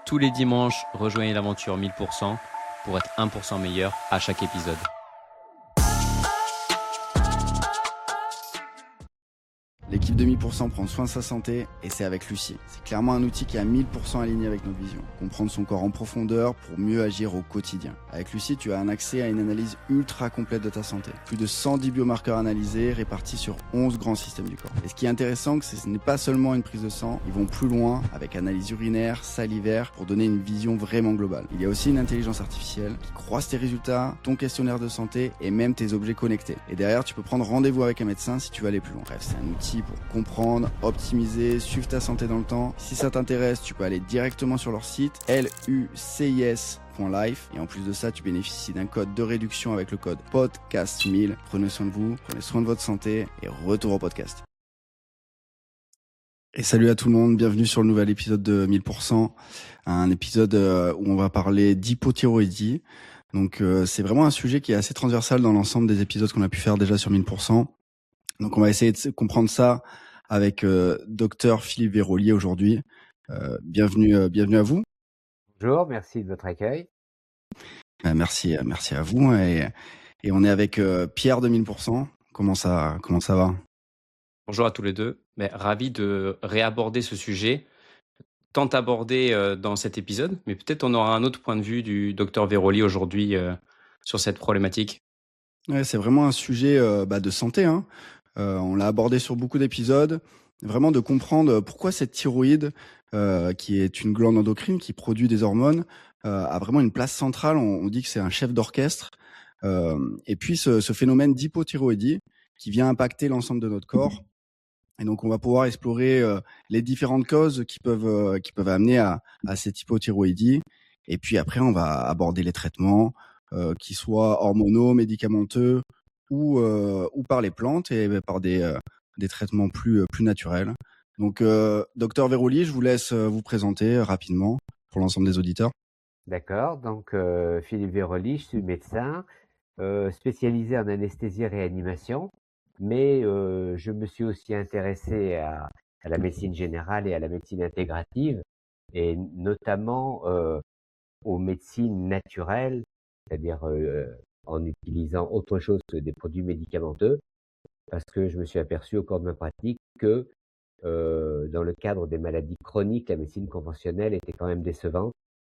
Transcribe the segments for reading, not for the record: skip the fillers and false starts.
Tous les dimanches, rejoignez l'aventure 1000% pour être 1% meilleur à chaque épisode. L'équipe de 1000% prend soin de sa santé et c'est avec Lucie. C'est clairement un outil qui est à 1000% aligné avec notre vision. Comprendre son corps en profondeur pour mieux agir au quotidien. Avec Lucie, tu as un accès à une analyse ultra complète de ta santé. Plus de 110 biomarqueurs analysés répartis sur 11 grands systèmes du corps. Et ce qui est intéressant, c'est que ce n'est pas seulement une prise de sang, ils vont plus loin avec analyse urinaire, salivaire pour donner une vision vraiment globale. Il y a aussi une intelligence artificielle qui croise tes résultats, ton questionnaire de santé et même tes objets connectés. Et derrière, tu peux prendre rendez-vous avec un médecin si tu veux aller plus loin. Bref, c'est un outil pour comprendre, optimiser, suivre ta santé dans le temps. Si ça t'intéresse, tu peux aller directement sur leur site lucis.life et en plus de ça, tu bénéficies d'un code de réduction avec le code podcast1000. Prenez soin de vous, prenez soin de votre santé et retour au podcast. Et salut à tout le monde, bienvenue sur le nouvel épisode de 1000%, un épisode où on va parler d'hypothyroïdie. Donc c'est vraiment un sujet qui est assez transversal dans l'ensemble des épisodes qu'on a pu faire déjà sur 1000%. Donc on va essayer de comprendre ça avec Dr Philippe Vérolier aujourd'hui. Bienvenue à vous. Bonjour, merci de votre accueil. Merci à vous et on est avec Pierre de 1000%. Comment ça va? Bonjour à tous les deux. Mais ravi de réaborder ce sujet, tant abordé dans cet épisode, mais peut-être on aura un autre point de vue du docteur Vérolier aujourd'hui sur cette problématique. Ouais, c'est vraiment un sujet de santé, hein. On l'a abordé sur beaucoup d'épisodes, vraiment de comprendre pourquoi cette thyroïde, qui est une glande endocrine qui produit des hormones, a vraiment une place centrale. On dit que c'est un chef d'orchestre. Et puis ce phénomène d'hypothyroïdie qui vient impacter l'ensemble de notre corps. Et donc on va pouvoir explorer les différentes causes qui peuvent amener à cette hypothyroïdie. Et puis après on va aborder les traitements, qui soient hormonaux, médicamenteux ou par les plantes et par des traitements plus naturels. Donc docteur Vérolier, je vous laisse vous présenter rapidement pour l'ensemble des auditeurs. D'accord, donc Philippe Vérolier, je suis médecin spécialisé en anesthésie et réanimation, mais je me suis aussi intéressé à la médecine générale et à la médecine intégrative, et notamment aux médecines naturelles, c'est-à-dire en utilisant autre chose que des produits médicamenteux, parce que je me suis aperçu au cours de ma pratique que dans le cadre des maladies chroniques, la médecine conventionnelle était quand même décevante.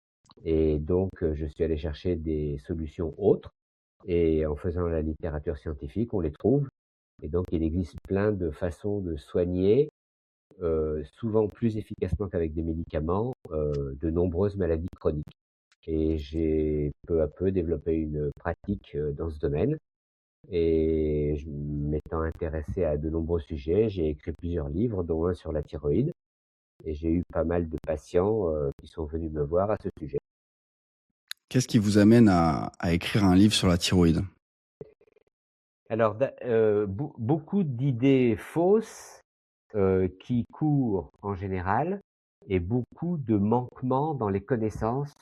Et donc, je suis allé chercher des solutions autres. Et en faisant la littérature scientifique, on les trouve. Et donc, il existe plein de façons de soigner, souvent plus efficacement qu'avec des médicaments, de nombreuses maladies chroniques. Et j'ai peu à peu développé une pratique dans ce domaine. Et m'étant intéressé à de nombreux sujets, j'ai écrit plusieurs livres, dont un sur la thyroïde. Et j'ai eu pas mal de patients qui sont venus me voir à ce sujet. Qu'est-ce qui vous amène à écrire un livre sur la thyroïde? Alors, beaucoup d'idées fausses qui courent en général, et beaucoup de manquements dans les connaissances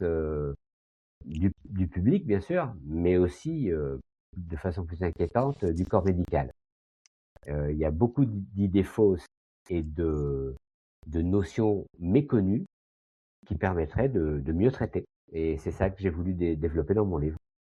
du public, bien sûr, mais aussi, de façon plus inquiétante, du corps médical. Il y a beaucoup d'idées fausses et de notions méconnues qui permettraient de mieux traiter. Et c'est ça que j'ai voulu développer dans mon livre.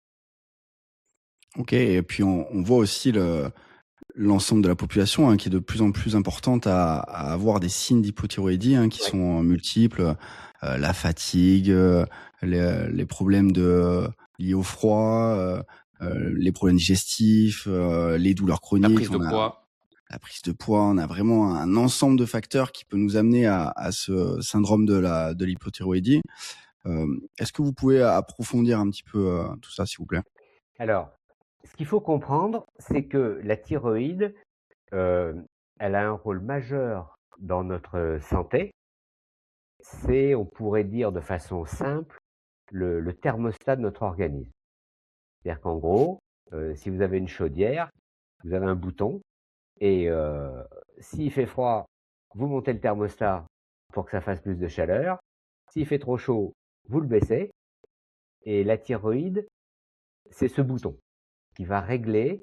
Ok, et puis on voit aussi l'ensemble de la population qui est de plus en plus importante à avoir des signes d'hypothyroïdie qui Ouais. sont multiples, la fatigue, les problèmes liés au froid, les problèmes digestifs, les douleurs chroniques, La prise de poids. La prise de poids, on a vraiment un ensemble de facteurs qui peut nous amener à ce syndrome de l'hypothyroïdie. Est-ce que vous pouvez approfondir un petit peu tout ça, s'il vous plaît? Alors, ce qu'il faut comprendre, c'est que la thyroïde, elle a un rôle majeur dans notre santé. C'est, on pourrait dire de façon simple, le thermostat de notre organisme. C'est-à-dire qu'en gros, si vous avez une chaudière, vous avez un bouton, et s'il fait froid, vous montez le thermostat pour que ça fasse plus de chaleur. S'il fait trop chaud, vous le baissez. Et la thyroïde, c'est ce bouton qui va régler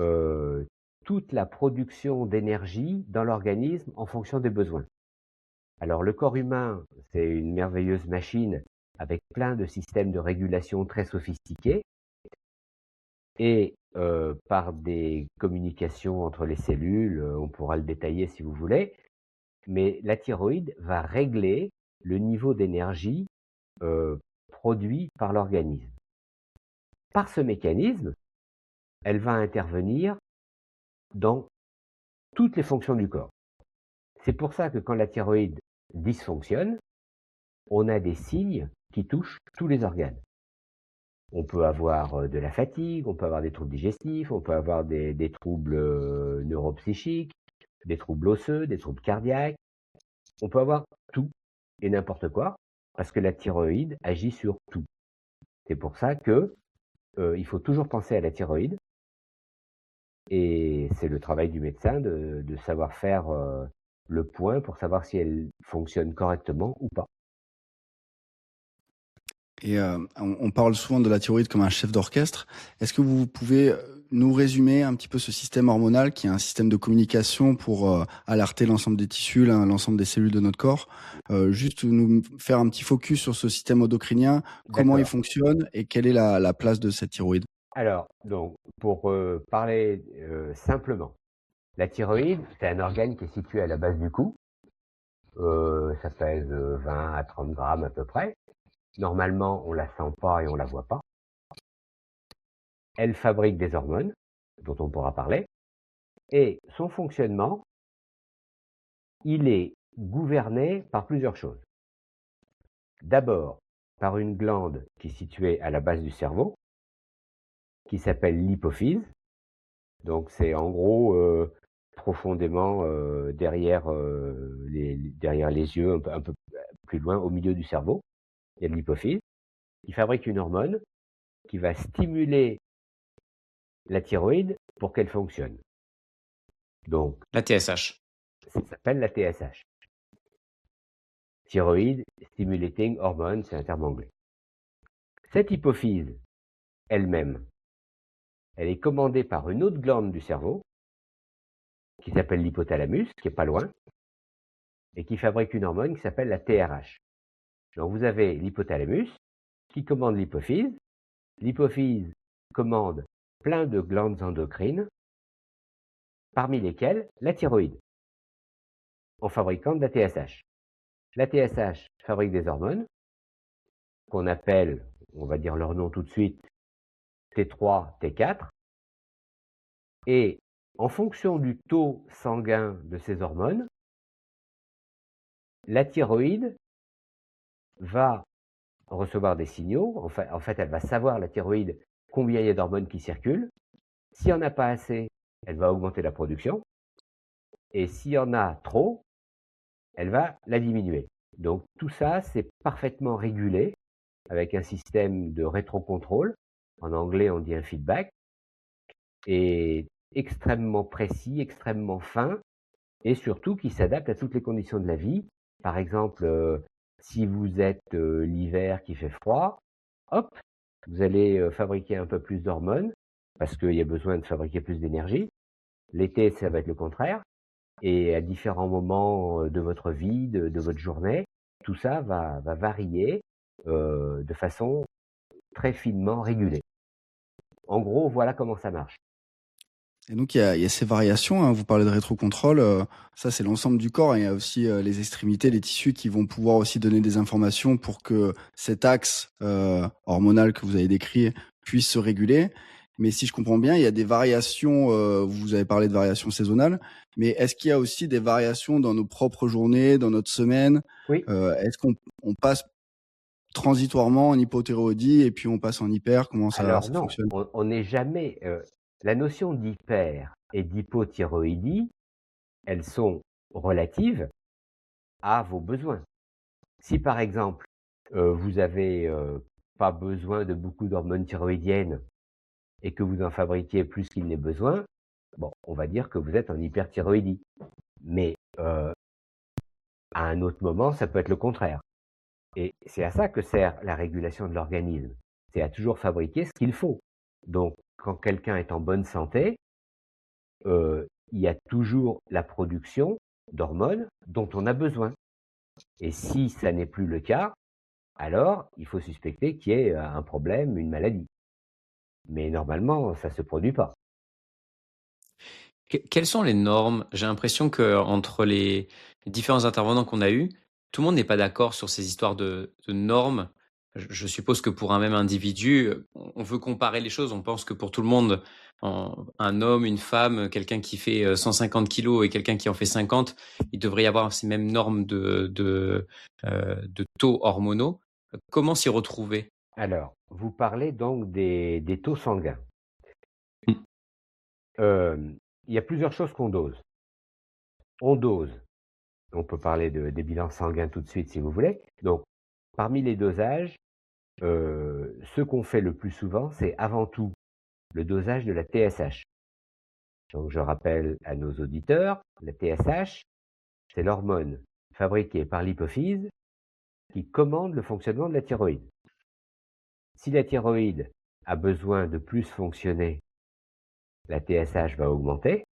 toute la production d'énergie dans l'organisme en fonction des besoins. Alors le corps humain, c'est une merveilleuse machine avec plein de systèmes de régulation très sophistiqués et par des communications entre les cellules, on pourra le détailler si vous voulez, mais la thyroïde va régler le niveau d'énergie produit par l'organisme. Par ce mécanisme, elle va intervenir dans toutes les fonctions du corps. C'est pour ça que quand la thyroïde dysfonctionne, on a des signes qui touchent tous les organes. On peut avoir de la fatigue, on peut avoir des troubles digestifs, on peut avoir des troubles neuropsychiques, des troubles osseux, des troubles cardiaques. On peut avoir tout et n'importe quoi parce que la thyroïde agit sur tout. C'est pour ça que il faut toujours penser à la thyroïde et c'est le travail du médecin de savoir faire le point pour savoir si elle fonctionne correctement ou pas. Et on parle souvent de la thyroïde comme un chef d'orchestre. Est-ce que vous pouvez nous résumer un petit peu ce système hormonal qui est un système de communication pour alerter l'ensemble des tissus, l'ensemble des cellules de notre corps? Juste nous faire un petit focus sur ce système endocrinien, comment il fonctionne et quelle est la place de cette thyroïde? Alors, donc, pour parler simplement, la thyroïde, c'est un organe qui est situé à la base du cou. Ça pèse 20 à 30 grammes à peu près. Normalement, on la sent pas et on la voit pas. Elle fabrique des hormones, dont on pourra parler. Et son fonctionnement, il est gouverné par plusieurs choses. D'abord, par une glande qui est située à la base du cerveau, qui s'appelle l'hypophyse. Donc c'est en gros profondément derrière les yeux, un peu plus loin, au milieu du cerveau. Il y a de l'hypophyse qui fabrique une hormone qui va stimuler la thyroïde pour qu'elle fonctionne. Donc La TSH. ça s'appelle la TSH. Thyroid Stimulating Hormone, c'est un terme anglais. Cette hypophyse elle-même, elle est commandée par une autre glande du cerveau qui s'appelle l'hypothalamus, qui est pas loin, et qui fabrique une hormone qui s'appelle la TRH. Donc vous avez l'hypothalamus qui commande l'hypophyse. L'hypophyse commande plein de glandes endocrines, parmi lesquelles la thyroïde, en fabriquant de la TSH. La TSH fabrique des hormones qu'on appelle, on va dire leur nom tout de suite, T3, T4. Et en fonction du taux sanguin de ces hormones, la thyroïde va recevoir des signaux. En fait, elle va savoir, la thyroïde, combien il y a d'hormones qui circulent. S'il n'y en a pas assez, elle va augmenter la production. Et s'il y en a trop, elle va la diminuer. Donc tout ça, c'est parfaitement régulé avec un système de rétrocontrôle. En anglais, on dit un feedback. Et extrêmement précis, extrêmement fin, et surtout qui s'adapte à toutes les conditions de la vie. Par exemple, si vous êtes l'hiver qui fait froid, hop, vous allez fabriquer un peu plus d'hormones, parce qu'il y a besoin de fabriquer plus d'énergie. L'été, ça va être le contraire. Et à différents moments de votre vie, de votre journée, tout ça va varier de façon très finement régulée. En gros, voilà comment ça marche. Et donc il y a ces variations, hein, vous parlez de rétrocontrôle, ça c'est l'ensemble du corps, et il y a aussi les extrémités, les tissus qui vont pouvoir aussi donner des informations pour que cet axe hormonal que vous avez décrit puisse se réguler. Mais si je comprends bien, il y a des variations, vous avez parlé de variations saisonnales, mais est-ce qu'il y a aussi des variations dans nos propres journées, dans notre semaine? Oui. Est-ce qu'on passe transitoirement en hypothyroïdie et puis on passe en hyper? Comment ça Alors non, fonctionne? on n'est jamais. La notion d'hyper et d'hypothyroïdie, elles sont relatives à vos besoins. Si par exemple, vous avez pas besoin de beaucoup d'hormones thyroïdiennes et que vous en fabriquiez plus qu'il n'est besoin, bon, on va dire que vous êtes en hyperthyroïdie. Mais à un autre moment, ça peut être le contraire. Et c'est à ça que sert la régulation de l'organisme. C'est à toujours fabriquer ce qu'il faut. Donc, quand quelqu'un est en bonne santé, il y a toujours la production d'hormones dont on a besoin. Et si ça n'est plus le cas, alors il faut suspecter qu'il y ait un problème, une maladie. Mais normalement, ça ne se produit pas. Quelles sont les normes? J'ai l'impression que entre les différents intervenants qu'on a eus, tout le monde n'est pas d'accord sur ces histoires de normes. Je suppose que pour un même individu, on veut comparer les choses. On pense que pour tout le monde, un homme, une femme, quelqu'un qui fait 150 kilos et quelqu'un qui en fait 50, il devrait y avoir ces mêmes normes de taux hormonaux. Comment s'y retrouver? Alors, vous parlez donc des taux sanguins. Mm. Il y a plusieurs choses qu'on dose. On dose. On peut parler des bilans sanguins tout de suite si vous voulez. Donc, parmi les dosages, ce qu'on fait le plus souvent, c'est avant tout le dosage de la TSH. Donc, je rappelle à nos auditeurs, la TSH, c'est l'hormone fabriquée par l'hypophyse qui commande le fonctionnement de la thyroïde. Si la thyroïde a besoin de plus fonctionner, la TSH va augmenter.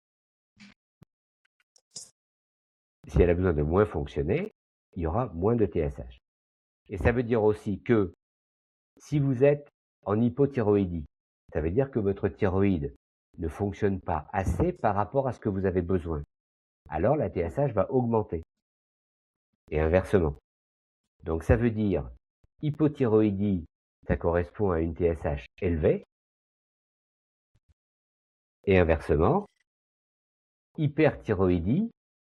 Si elle a besoin de moins fonctionner, il y aura moins de TSH. Et ça veut dire aussi que si vous êtes en hypothyroïdie, ça veut dire que votre thyroïde ne fonctionne pas assez par rapport à ce que vous avez besoin. Alors la TSH va augmenter. Et inversement. Donc ça veut dire hypothyroïdie, ça correspond à une TSH élevée. Et inversement, hyperthyroïdie,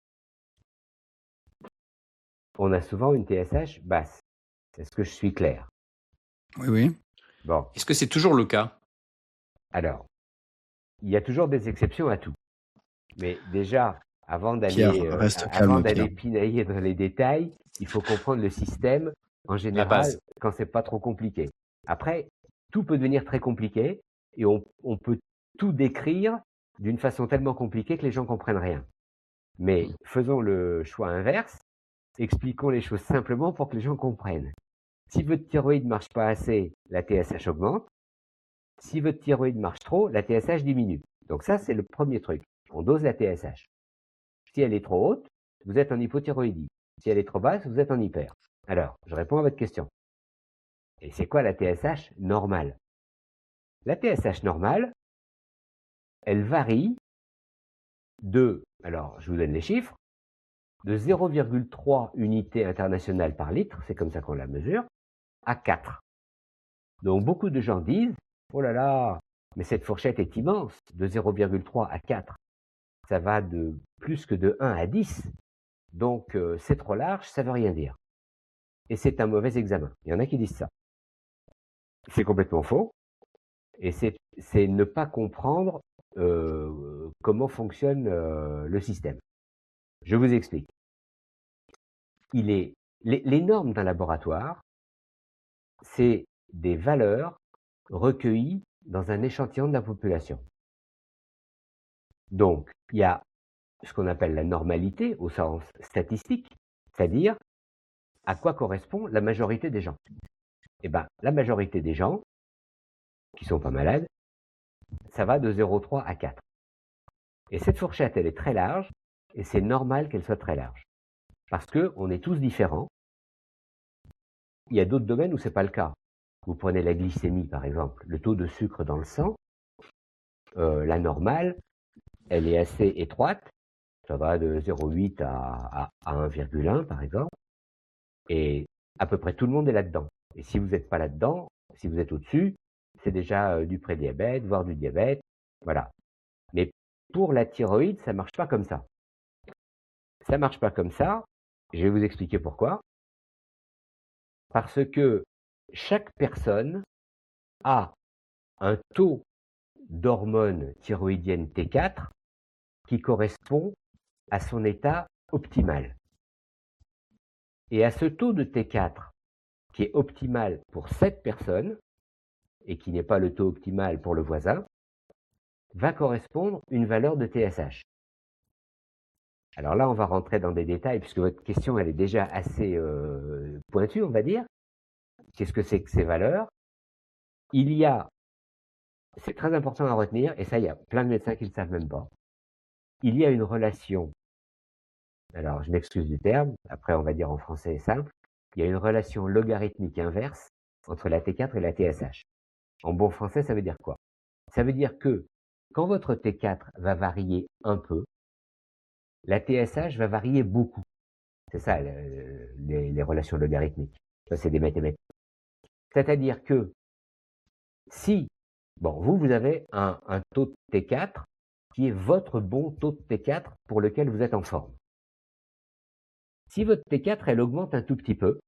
on a souvent une TSH basse. Est-ce que je suis clair? Oui, oui. Bon, Est-ce que c'est toujours le cas? alors, il y a toujours des exceptions à tout. Mais déjà, avant Pierre, d'aller reste calme, Pierre. pinailler dans les détails, il faut comprendre le système en général base. quand c'est pas trop compliqué. Après, tout peut devenir très compliqué et on peut tout décrire d'une façon tellement compliquée que les gens comprennent rien. Mais faisons le choix inverse, expliquons les choses simplement pour que les gens comprennent. Si votre thyroïde marche pas assez, la TSH augmente. Si votre thyroïde marche trop, la TSH diminue. Donc ça, c'est le premier truc. On dose la TSH. Si elle est trop haute, vous êtes en hypothyroïdie. Si elle est trop basse, vous êtes en hyper. Alors, je réponds à votre question. Et c'est quoi la TSH normale? La TSH normale, elle varie alors je vous donne les chiffres, de 0,3 unités internationales par litre, c'est comme ça qu'on la mesure, à 4. Donc beaucoup de gens disent, oh là là, mais cette fourchette est immense, de 0,3 à 4. Ça va de plus que de 1 à 10. Donc c'est trop large, ça veut rien dire. Et c'est un mauvais examen. Il y en a qui disent ça. C'est complètement faux. Et c'est ne pas comprendre comment fonctionne le système. Je vous explique. Les normes d'un laboratoire, c'est des valeurs recueillies dans un échantillon de la population. Donc, il y a ce qu'on appelle la normalité au sens statistique, c'est-à-dire à quoi correspond la majorité des gens. Eh bien, la majorité des gens qui sont pas malades, ça va de 0,3 à 4. Et cette fourchette, elle est très large, et c'est normal qu'elle soit très large. Parce qu'on est tous différents. Il y a d'autres domaines où c'est pas le cas. Vous prenez la glycémie, par exemple, le taux de sucre dans le sang, la normale, elle est assez étroite, ça va de 0,8 à 1,1 par exemple, et à peu près tout le monde est là-dedans. Et si vous n'êtes pas là-dedans, si vous êtes au-dessus, c'est déjà du prédiabète, voire du diabète, voilà. Mais pour la thyroïde, ça marche pas comme ça. Ça marche pas comme ça, je vais vous expliquer pourquoi. Parce que chaque personne a un taux d'hormone thyroïdienne T4 qui correspond à son état optimal. Et à ce taux de T4 qui est optimal pour cette personne et qui n'est pas le taux optimal pour le voisin, va correspondre une valeur de TSH. Alors là, on va rentrer dans des détails puisque votre question elle est déjà assez pointue, on va dire. Qu'est-ce que c'est que ces valeurs? C'est très important à retenir, et ça, il y a plein de médecins qui ne le savent même pas. Il y a une relation Alors, je m'excuse du terme, après on va dire en français simple, il y a une relation logarithmique inverse entre la T4 et la TSH. En bon français, ça veut dire quoi? Ça veut dire que quand votre T4 va varier un peu, la TSH va varier beaucoup. C'est ça les relations logarithmiques. Ça, c'est des mathématiques. C'est-à-dire que si, bon, vous avez un taux de T4 qui est votre bon taux de T4 pour lequel vous êtes en forme. Si votre T4, elle augmente un tout petit peu,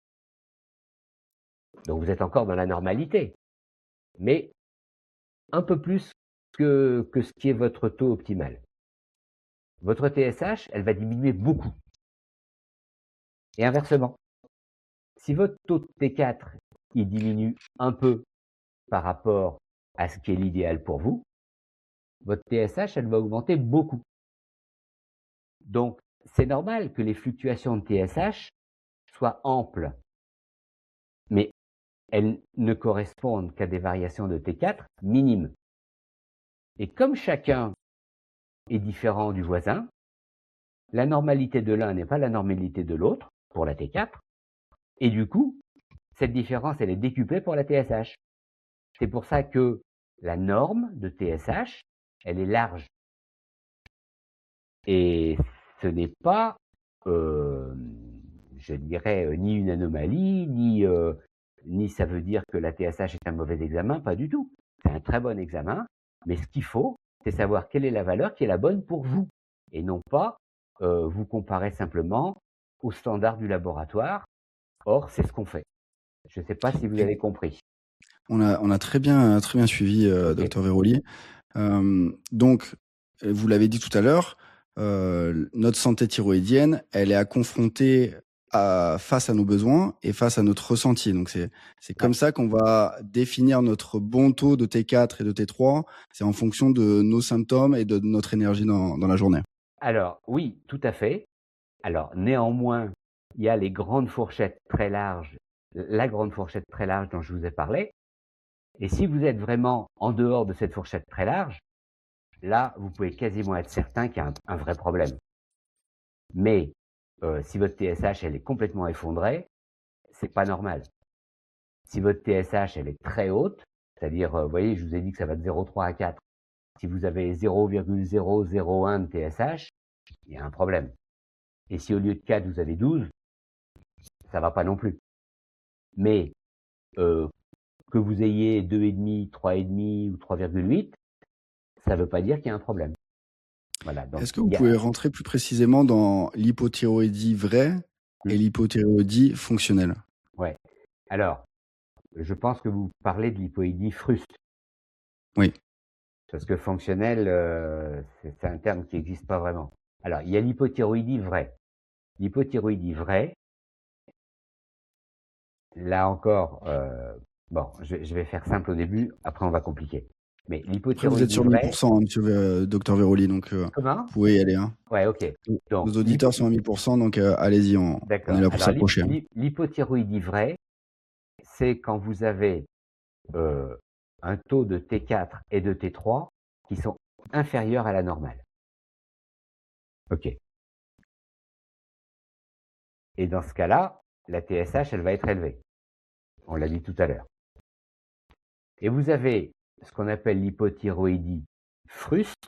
donc vous êtes encore dans la normalité, mais un peu plus que ce qui est votre taux optimal. Votre TSH, elle va diminuer beaucoup. Et inversement, si votre taux de T4, il diminue un peu par rapport à ce qui est l'idéal pour vous, votre TSH, elle va augmenter beaucoup. Donc, c'est normal que les fluctuations de TSH soient amples, mais elles ne correspondent qu'à des variations de T4 minimes. Et comme chacun est différent du voisin, la normalité de l'un n'est pas la normalité de l'autre pour la T4, et du coup, cette différence, elle est décuplée pour la TSH. C'est pour ça que la norme de TSH, elle est large. Et ce n'est pas, je dirais, ni une anomalie, ni ça veut dire que la TSH est un mauvais examen, pas du tout. C'est un très bon examen, mais ce qu'il faut, c'est savoir quelle est la valeur qui est la bonne pour vous, et non pas vous comparer simplement aux standards du laboratoire. Or, c'est ce qu'on fait. Je ne sais pas si vous avez compris. On a très bien suivi, Ok. Dr Veroli. Donc, vous l'avez dit tout à l'heure, notre santé thyroïdienne, elle est à confronter face à nos besoins et face à notre ressenti. Donc c'est comme ça qu'on va définir notre bon taux de T4 et de T3. C'est en fonction de nos symptômes et de notre énergie dans la journée. Alors, oui, tout à fait. Alors, néanmoins, il y a les grandes fourchettes très larges, la grande fourchette très large dont je vous ai parlé. Et si vous êtes vraiment en dehors de cette fourchette très large, là, vous pouvez quasiment être certain qu'il y a un vrai problème. Mais si votre TSH elle est complètement effondrée, c'est pas normal. Si votre TSH elle est très haute, c'est-à-dire, vous voyez, je vous ai dit que ça va de 0,3 à 4. Si vous avez 0,001 de TSH, il y a un problème. Et si au lieu de 4, vous avez 12, ça va pas non plus. Mais que vous ayez 2,5, 3,5 ou 3,8, ça ne veut pas dire qu'il y a un problème. Voilà. Est-ce que vous pouvez rentrer plus précisément dans l'hypothyroïdie vraie et l'hypothyroïdie fonctionnelle? Ouais. Alors, je pense que vous parlez de l'hypoïdie fruste. Oui. Parce que fonctionnelle, c'est un terme qui n'existe pas vraiment. Alors, il y a l'hypothyroïdie vraie. L'hypothyroïdie vraie, là encore, bon, je vais faire simple au début, après on va compliquer. Mais Après, l'hypothyroïdie vous êtes sur vraie... 1000%, monsieur Dr Veroli, donc Comment? vous pouvez y aller. Hein. Ouais, ok. Donc, nos auditeurs sont à 1000%, donc allez-y, on est là pour s'approcher. Hein. L'hypothyroïdie vraie, c'est quand vous avez un taux de T4 et de T3 qui sont inférieurs à la normale. Ok. Et dans ce cas-là, la TSH, elle va être élevée. On l'a dit tout à l'heure. Et vous avez ce qu'on appelle l'hypothyroïdie fruste,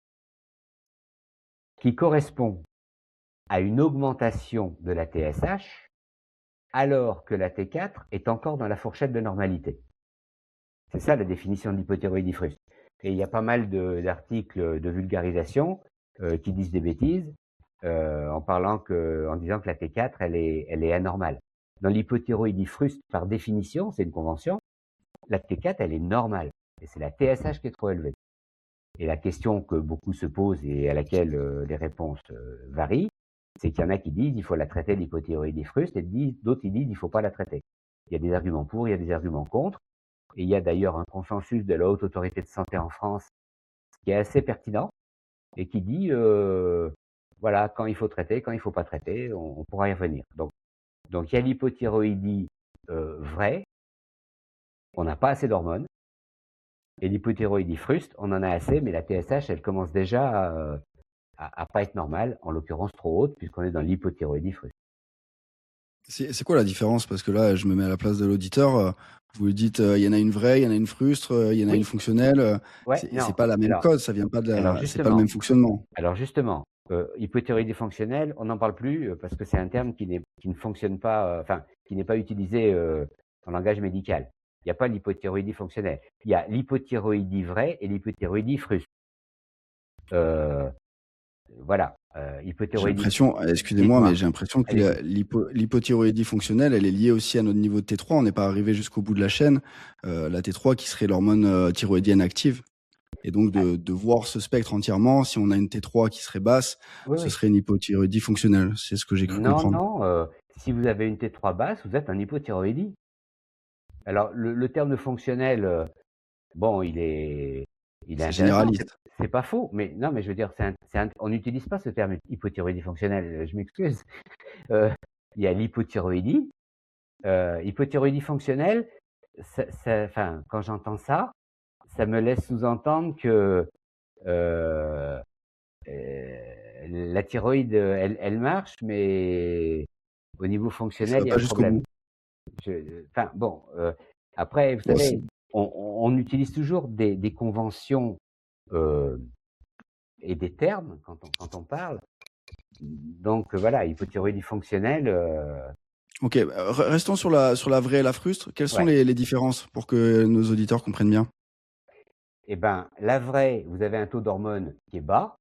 qui correspond à une augmentation de la TSH, alors que la T4 est encore dans la fourchette de normalité. C'est ça la définition de l'hypothyroïdie fruste. Et il y a pas mal d'articles de vulgarisation qui disent des bêtises en disant que la T4 elle est anormale. Dans l'hypothyroïdie fruste, par définition, c'est une convention, la T4 elle est normale et c'est la TSH qui est trop élevée. Et la question que beaucoup se posent et à laquelle les réponses varient, c'est qu'il y en a qui disent il faut la traiter l'hypothyroïdie fruste et d'autres qui disent il faut pas la traiter. Il y a des arguments pour, il y a des arguments contre. Et il y a d'ailleurs un consensus de la Haute Autorité de Santé en France qui est assez pertinent et qui dit voilà, quand il faut traiter, quand il ne faut pas traiter, on pourra y revenir. Donc il y a l'hypothyroïdie vraie, on n'a pas assez d'hormones, et l'hypothyroïdie fruste, on en a assez, mais la TSH, elle commence déjà à pas être normale, en l'occurrence trop haute, puisqu'on est dans l'hypothyroïdie frustre. C'est quoi la différence? Parce que là, je me mets à la place de l'auditeur. Vous lui dites, il y en a une vraie, il y en a une frustre, il y en a une Oui, fonctionnelle. ouais, non. C'est pas la même Alors, cause, ça vient pas de alors c'est pas le même justement, fonctionnement. hypothyroïdie fonctionnelle, on n'en parle plus parce que c'est un terme qui ne fonctionne pas, enfin, qui n'est pas utilisé en langage médical. Il n'y a pas l'hypothyroïdie fonctionnelle. Il y a l'hypothyroïdie vraie et l'hypothyroïdie frustre. Voilà, J'ai hypothyroïdie, l'impression, excusez-moi, mais dites-moi, j'ai l'impression que allez-y. l'hypothyroïdie fonctionnelle, elle est liée aussi à notre niveau de T3. On n'est pas arrivé jusqu'au bout de la chaîne. La T3 qui serait l'hormone thyroïdienne active. Et donc Ah, de voir ce spectre entièrement, si on a une T3 qui serait basse, oui, ce oui. serait une hypothyroïdie fonctionnelle. C'est ce que j'ai cru Non, comprendre. non, si vous avez une T3 basse, vous êtes un hypothyroïdie. Alors, le terme de fonctionnel, bon, il est C'est intéressant, généraliste. c'est pas faux, mais non, mais je veux dire, on n'utilise pas ce terme hypothyroïdie fonctionnelle, je m'excuse. Euh, il y a l'hypothyroïdie, hypothyroïdie fonctionnelle, enfin, quand j'entends ça, ça me laisse sous-entendre que euh, la thyroïde, elle marche, mais au niveau Ça fonctionnel, va il y a pas un jusqu'au problème. bout. Enfin, bon, après, vous Bon, savez, on utilise toujours des conventions euh, et des termes quand on parle. Donc voilà, hypothyroïdie fonctionnelle, ok, restons sur la vraie et la frustre. Quelles sont ouais. les différences pour que nos auditeurs comprennent bien? Eh ben, la vraie, vous avez un taux d'hormone qui est bas,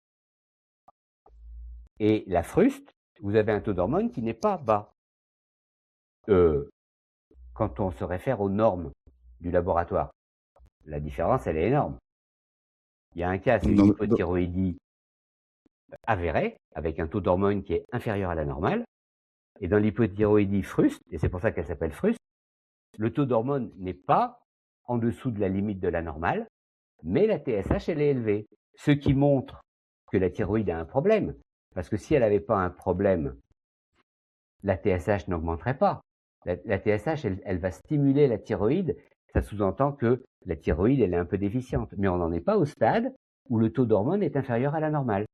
et la fruste, vous avez un taux d'hormone qui n'est pas bas. Euh, Quand on se réfère aux normes du laboratoire, la différence, elle est énorme. Il y a un cas, c'est une hypothyroïdie avérée, avec un taux d'hormone qui est inférieur à la normale. Et dans l'hypothyroïdie fruste, et c'est pour ça qu'elle s'appelle fruste, le taux d'hormone n'est pas en dessous de la limite de la normale, mais la TSH, elle est élevée. Ce qui montre que la thyroïde a un problème. Parce que si elle n'avait pas un problème, la TSH n'augmenterait pas. La TSH, elle va stimuler la thyroïde. Ça sous-entend que la thyroïde, elle est un peu déficiente. Mais on n'en est pas au stade où le taux d'hormone est inférieur à la normale.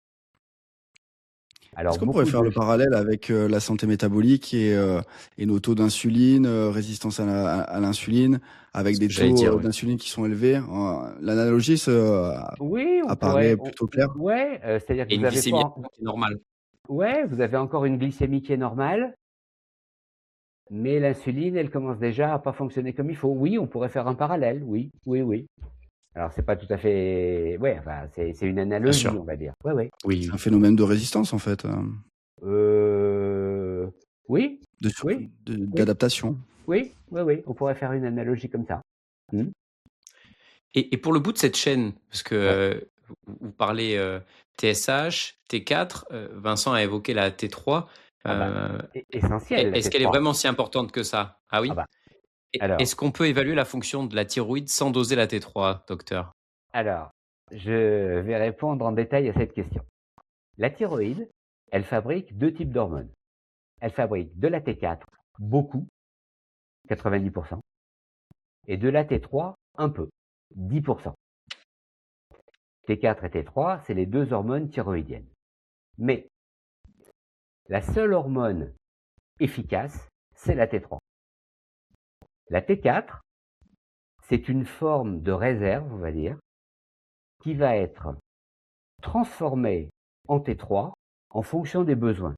Est-ce Alors, qu'on pourrait beaucoup faire de... le parallèle avec la santé métabolique et nos taux d'insuline, résistance à l'insuline, avec Ce des que j'allais dire, taux oui. d'insuline qui sont élevés? L'analogie Oui, on apparaît pourrait... plutôt claire. Ouais, c'est-à-dire que Et vous une avez glycémie pas... qui est normale. Ouais, vous avez encore une glycémie qui est normale, mais l'insuline, elle commence déjà à pas fonctionner comme il faut. Oui, on pourrait faire un parallèle. Oui, oui, oui. Alors, c'est pas tout à fait... Ouais, enfin, c'est une Bien analogie, sûr. on va dire. Ouais, ouais. Oui, C'est un oui. phénomène de résistance, en fait, Euh... Oui, de oui, oui, d'adaptation. oui, oui, oui. On pourrait faire une analogie comme ça. Hmm. Et pour le bout de cette chaîne, parce que Ouais. vous parlez TSH, T4, Vincent a évoqué la T3. Ah bah, euh, essentiel, la Est-ce qu'elle est T3. vraiment si importante que ça? Ah Ah oui? bah, alors, Est-ce qu'on peut évaluer la fonction de la thyroïde sans doser la T3, docteur? alors, je vais répondre en détail à cette question. La thyroïde, elle fabrique deux types d'hormones. Elle fabrique de la T4, beaucoup, 90%, et de la T3, un peu, 10%. T4 et T3, c'est les deux hormones thyroïdiennes. Mais la seule hormone efficace, c'est la T3. La T4, c'est une forme de réserve, on va dire, qui va être transformée en T3 en fonction des besoins.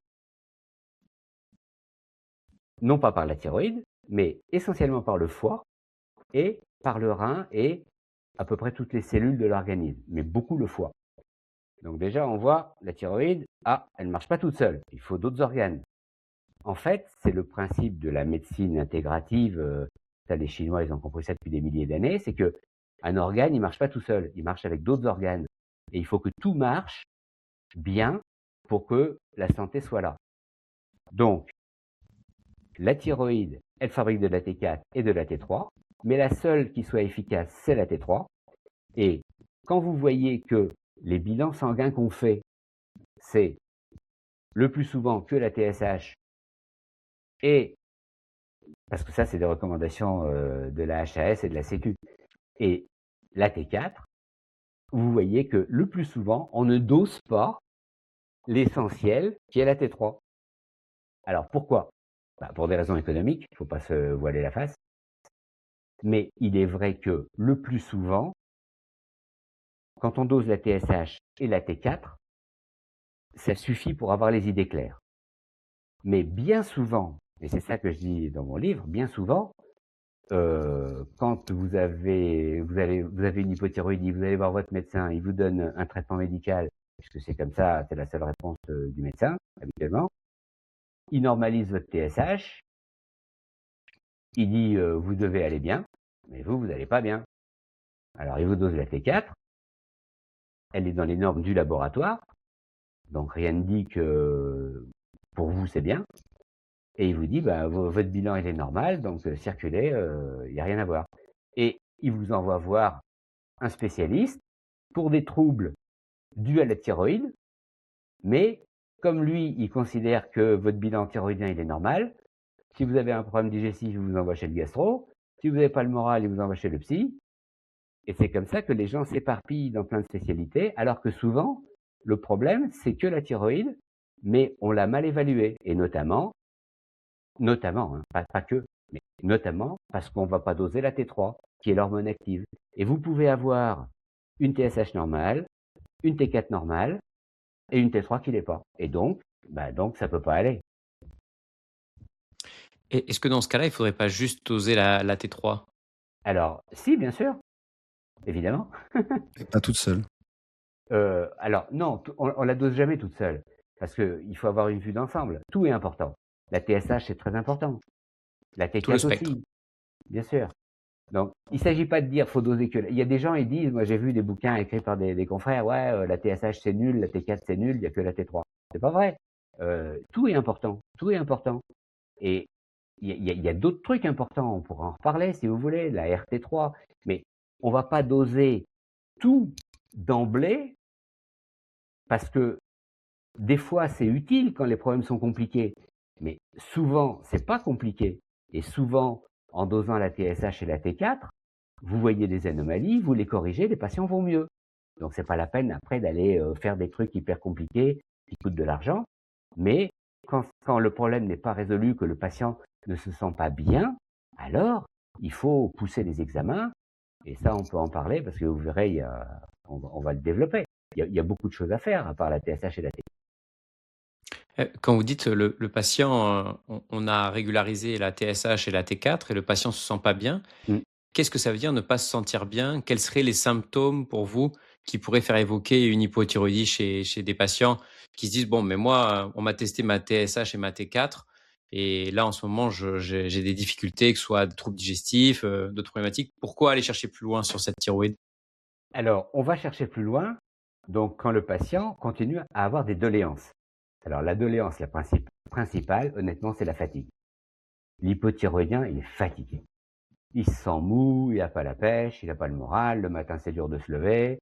Non pas par la thyroïde, mais essentiellement par le foie et par le rein et à peu près toutes les cellules de l'organisme, mais beaucoup le foie. Donc déjà, on voit la thyroïde, elle ne marche pas toute seule, il faut d'autres organes. En fait, c'est le principe de la médecine intégrative, ça les Chinois, ils ont compris ça depuis des milliers d'années, c'est que un organe, il marche pas tout seul, il marche avec d'autres organes. Et il faut que tout marche bien pour que la santé soit là. Donc, la thyroïde, elle fabrique de la T4 et de la T3, mais la seule qui soit efficace, c'est la T3. Et quand vous voyez que les bilans sanguins qu'on fait, c'est le plus souvent que la TSH, et parce que ça, c'est des recommandations de la HAS et de la Sécu, et la T4, vous voyez que le plus souvent, on ne dose pas l'essentiel qui est la T3. Alors pourquoi? Pour des raisons économiques, il ne faut pas se voiler la face. Mais il est vrai que le plus souvent, quand on dose la TSH et la T4, ça suffit pour avoir les idées claires. Mais bien souvent, et c'est ça que je dis dans mon livre, bien souvent, quand vous avez une hypothyroïdie, vous allez voir votre médecin, il vous donne un traitement médical, puisque c'est comme ça, c'est la seule réponse du médecin, habituellement. Il normalise votre TSH, il dit vous devez aller bien, mais vous n'allez pas bien. Alors il vous dose la T4, elle est dans les normes du laboratoire, donc rien ne dit que pour vous c'est bien, et il vous dit votre bilan il est normal, donc circulez, il n'y a rien à voir. Et il vous envoie voir un spécialiste pour des troubles dus à la thyroïde, mais comme lui, il considère que votre bilan thyroïdien il est normal, si vous avez un problème digestif, il vous envoie chez le gastro, si vous n'avez pas le moral, il vous envoie chez le psy, et c'est comme ça que les gens s'éparpillent dans plein de spécialités, alors que souvent, le problème, c'est que la thyroïde, mais on l'a mal évaluée, et notamment, hein, pas que, mais notamment parce qu'on ne va pas doser la T3, qui est l'hormone active. Et vous pouvez avoir une TSH normale, une T4 normale, et une T3 qui l'est pas. Et donc ça peut pas aller. Et est-ce que dans ce cas-là, il faudrait pas juste doser la T3? Alors, si, bien sûr, évidemment. Et pas toute seule. Alors, non, on la dose jamais toute seule, parce qu'il faut avoir une vue d'ensemble. Tout est important. La TSH, c'est très important. La Tout le T4 spectre. aussi, bien sûr. Donc, il s'agit pas de dire faut doser que. Il y a des gens, ils disent, moi j'ai vu des bouquins écrits par des confrères, la TSH c'est nul, la T4 c'est nul, il y a que la T3. C'est pas vrai. Tout est important, tout est important. Et il y a d'autres trucs importants, on pourra en reparler si vous voulez, la RT3, mais on va pas doser tout d'emblée parce que des fois c'est utile quand les problèmes sont compliqués, mais souvent c'est pas compliqué. Et souvent, en dosant la TSH et la T4, vous voyez des anomalies, vous les corrigez, les patients vont mieux. Donc c'est pas la peine après d'aller faire des trucs hyper compliqués qui coûtent de l'argent. Mais quand le problème n'est pas résolu, que le patient ne se sent pas bien, alors il faut pousser les examens. Et ça, on peut en parler parce que vous verrez, on va le développer. Il y a beaucoup de choses à faire à part la TSH et la T4. Quand vous dites le patient, on a régularisé la TSH et la T4 et le patient se sent pas bien, qu'est-ce que ça veut dire ne pas se sentir bien? Quels seraient les symptômes pour vous qui pourraient faire évoquer une hypothyroïdie chez des patients qui se disent bon, mais moi, on m'a testé ma TSH et ma T4 et là en ce moment j'ai des difficultés, que ce soit des troubles digestifs, d'autres problématiques. Pourquoi aller chercher plus loin sur cette thyroïde? Alors, on va chercher plus loin. Donc, quand le patient continue à avoir des doléances. Alors, la doléance, la principale, honnêtement, c'est la fatigue. L'hypothyroïdien, il est fatigué. Il se sent mou, il n'a pas la pêche, il n'a pas le moral, le matin c'est dur de se lever.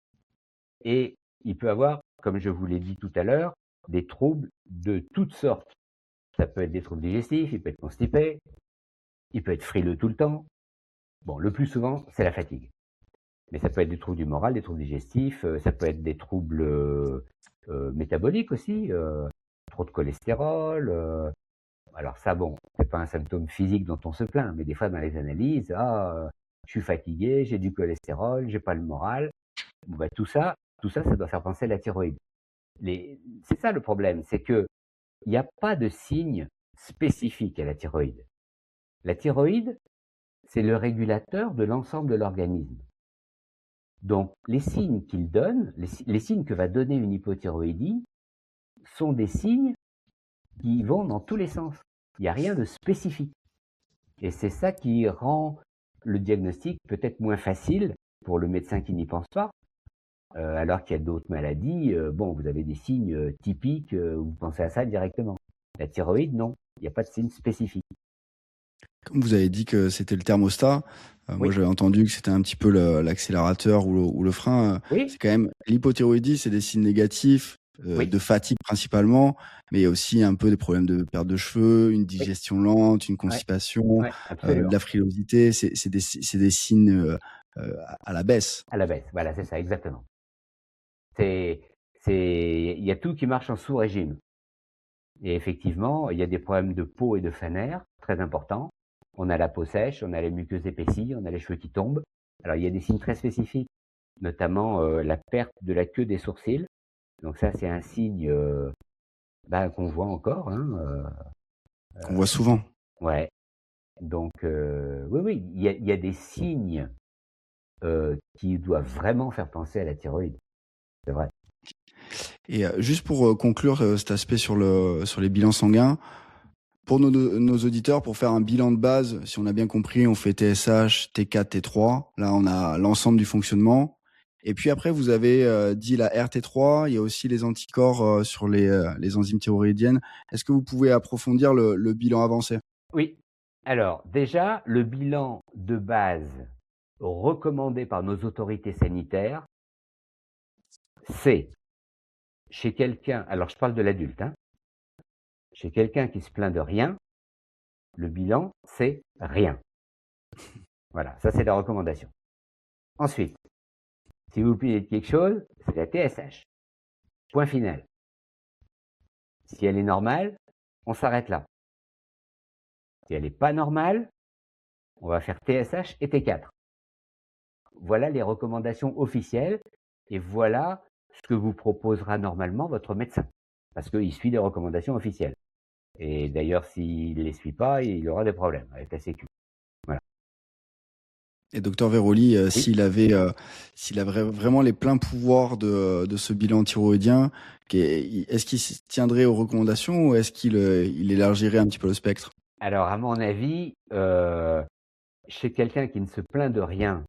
Et il peut avoir, comme je vous l'ai dit tout à l'heure, des troubles de toutes sortes. Ça peut être des troubles digestifs, il peut être constipé, il peut être frileux tout le temps. Bon, le plus souvent, c'est la fatigue. Mais ça peut être des troubles du moral, des troubles digestifs, ça peut être des troubles métaboliques aussi, trop de cholestérol. Alors ça, bon, c'est pas un symptôme physique dont on se plaint, mais des fois dans les analyses, je suis fatigué, j'ai du cholestérol, j'ai pas le moral. Bon, tout ça doit faire penser à la thyroïde. C'est ça le problème, c'est que il n'y a pas de signe spécifique à la thyroïde. La thyroïde, c'est le régulateur de l'ensemble de l'organisme. Donc, les signes qu'il donne, les signes que va donner une hypothyroïdie, sont des signes qui vont dans tous les sens. Il n'y a rien de spécifique. Et c'est ça qui rend le diagnostic peut-être moins facile pour le médecin qui n'y pense pas. Alors qu'il y a d'autres maladies, vous avez des signes typiques, vous pensez à ça directement. La thyroïde, non, il n'y a pas de signe spécifique. Comme vous avez dit que c'était le thermostat, moi j'avais entendu que c'était un petit peu l'accélérateur ou le frein. C'est quand même l'hypothyroïdie, c'est des signes négatifs, de fatigue principalement, mais il y a aussi un peu des problèmes de perte de cheveux, une digestion lente, une constipation, de la frilosité. C'est des signes à la baisse. À la baisse, voilà, c'est ça, exactement. C'est Il y a tout qui marche en sous-régime. Et effectivement, il y a des problèmes de peau et de fanère très importants. On a la peau sèche, on a les muqueuses épaissies, on a les cheveux qui tombent. Alors, il y a des signes très spécifiques, notamment la perte de la queue des sourcils. Donc ça, c'est un signe qu'on voit encore. On voit souvent. Ouais. Donc, oui, il y a des signes qui doivent vraiment faire penser à la thyroïde. C'est vrai. Et juste pour conclure cet aspect sur les bilans sanguins, pour nos auditeurs, pour faire un bilan de base, si on a bien compris, on fait TSH, T4, T3. Là, on a l'ensemble du fonctionnement. Et puis après, vous avez dit la RT3. Il y a aussi les anticorps sur les enzymes thyroïdiennes. Est-ce que vous pouvez approfondir le bilan avancé? Oui. Alors, déjà, le bilan de base recommandé par nos autorités sanitaires, c'est chez quelqu'un, alors je parle de l'adulte, chez quelqu'un qui se plaint de rien, le bilan, c'est rien. Voilà, ça c'est la recommandation. Ensuite, si vous plaignez de quelque chose, c'est la TSH. Point final. Si elle est normale, on s'arrête là. Si elle n'est pas normale, on va faire TSH et T4. Voilà les recommandations officielles et voilà ce que vous proposera normalement votre médecin. Parce qu'il suit les recommandations officielles. Et d'ailleurs, s'il ne les suit pas, il aura des problèmes avec la Sécu. Voilà. Et docteur Véroli, Oui. s'il avait vraiment les pleins pouvoirs de ce bilan thyroïdien, est-ce qu'il se tiendrait aux recommandations ou est-ce qu'il élargirait un petit peu le spectre? Alors, à mon avis, chez quelqu'un qui ne se plaint de rien,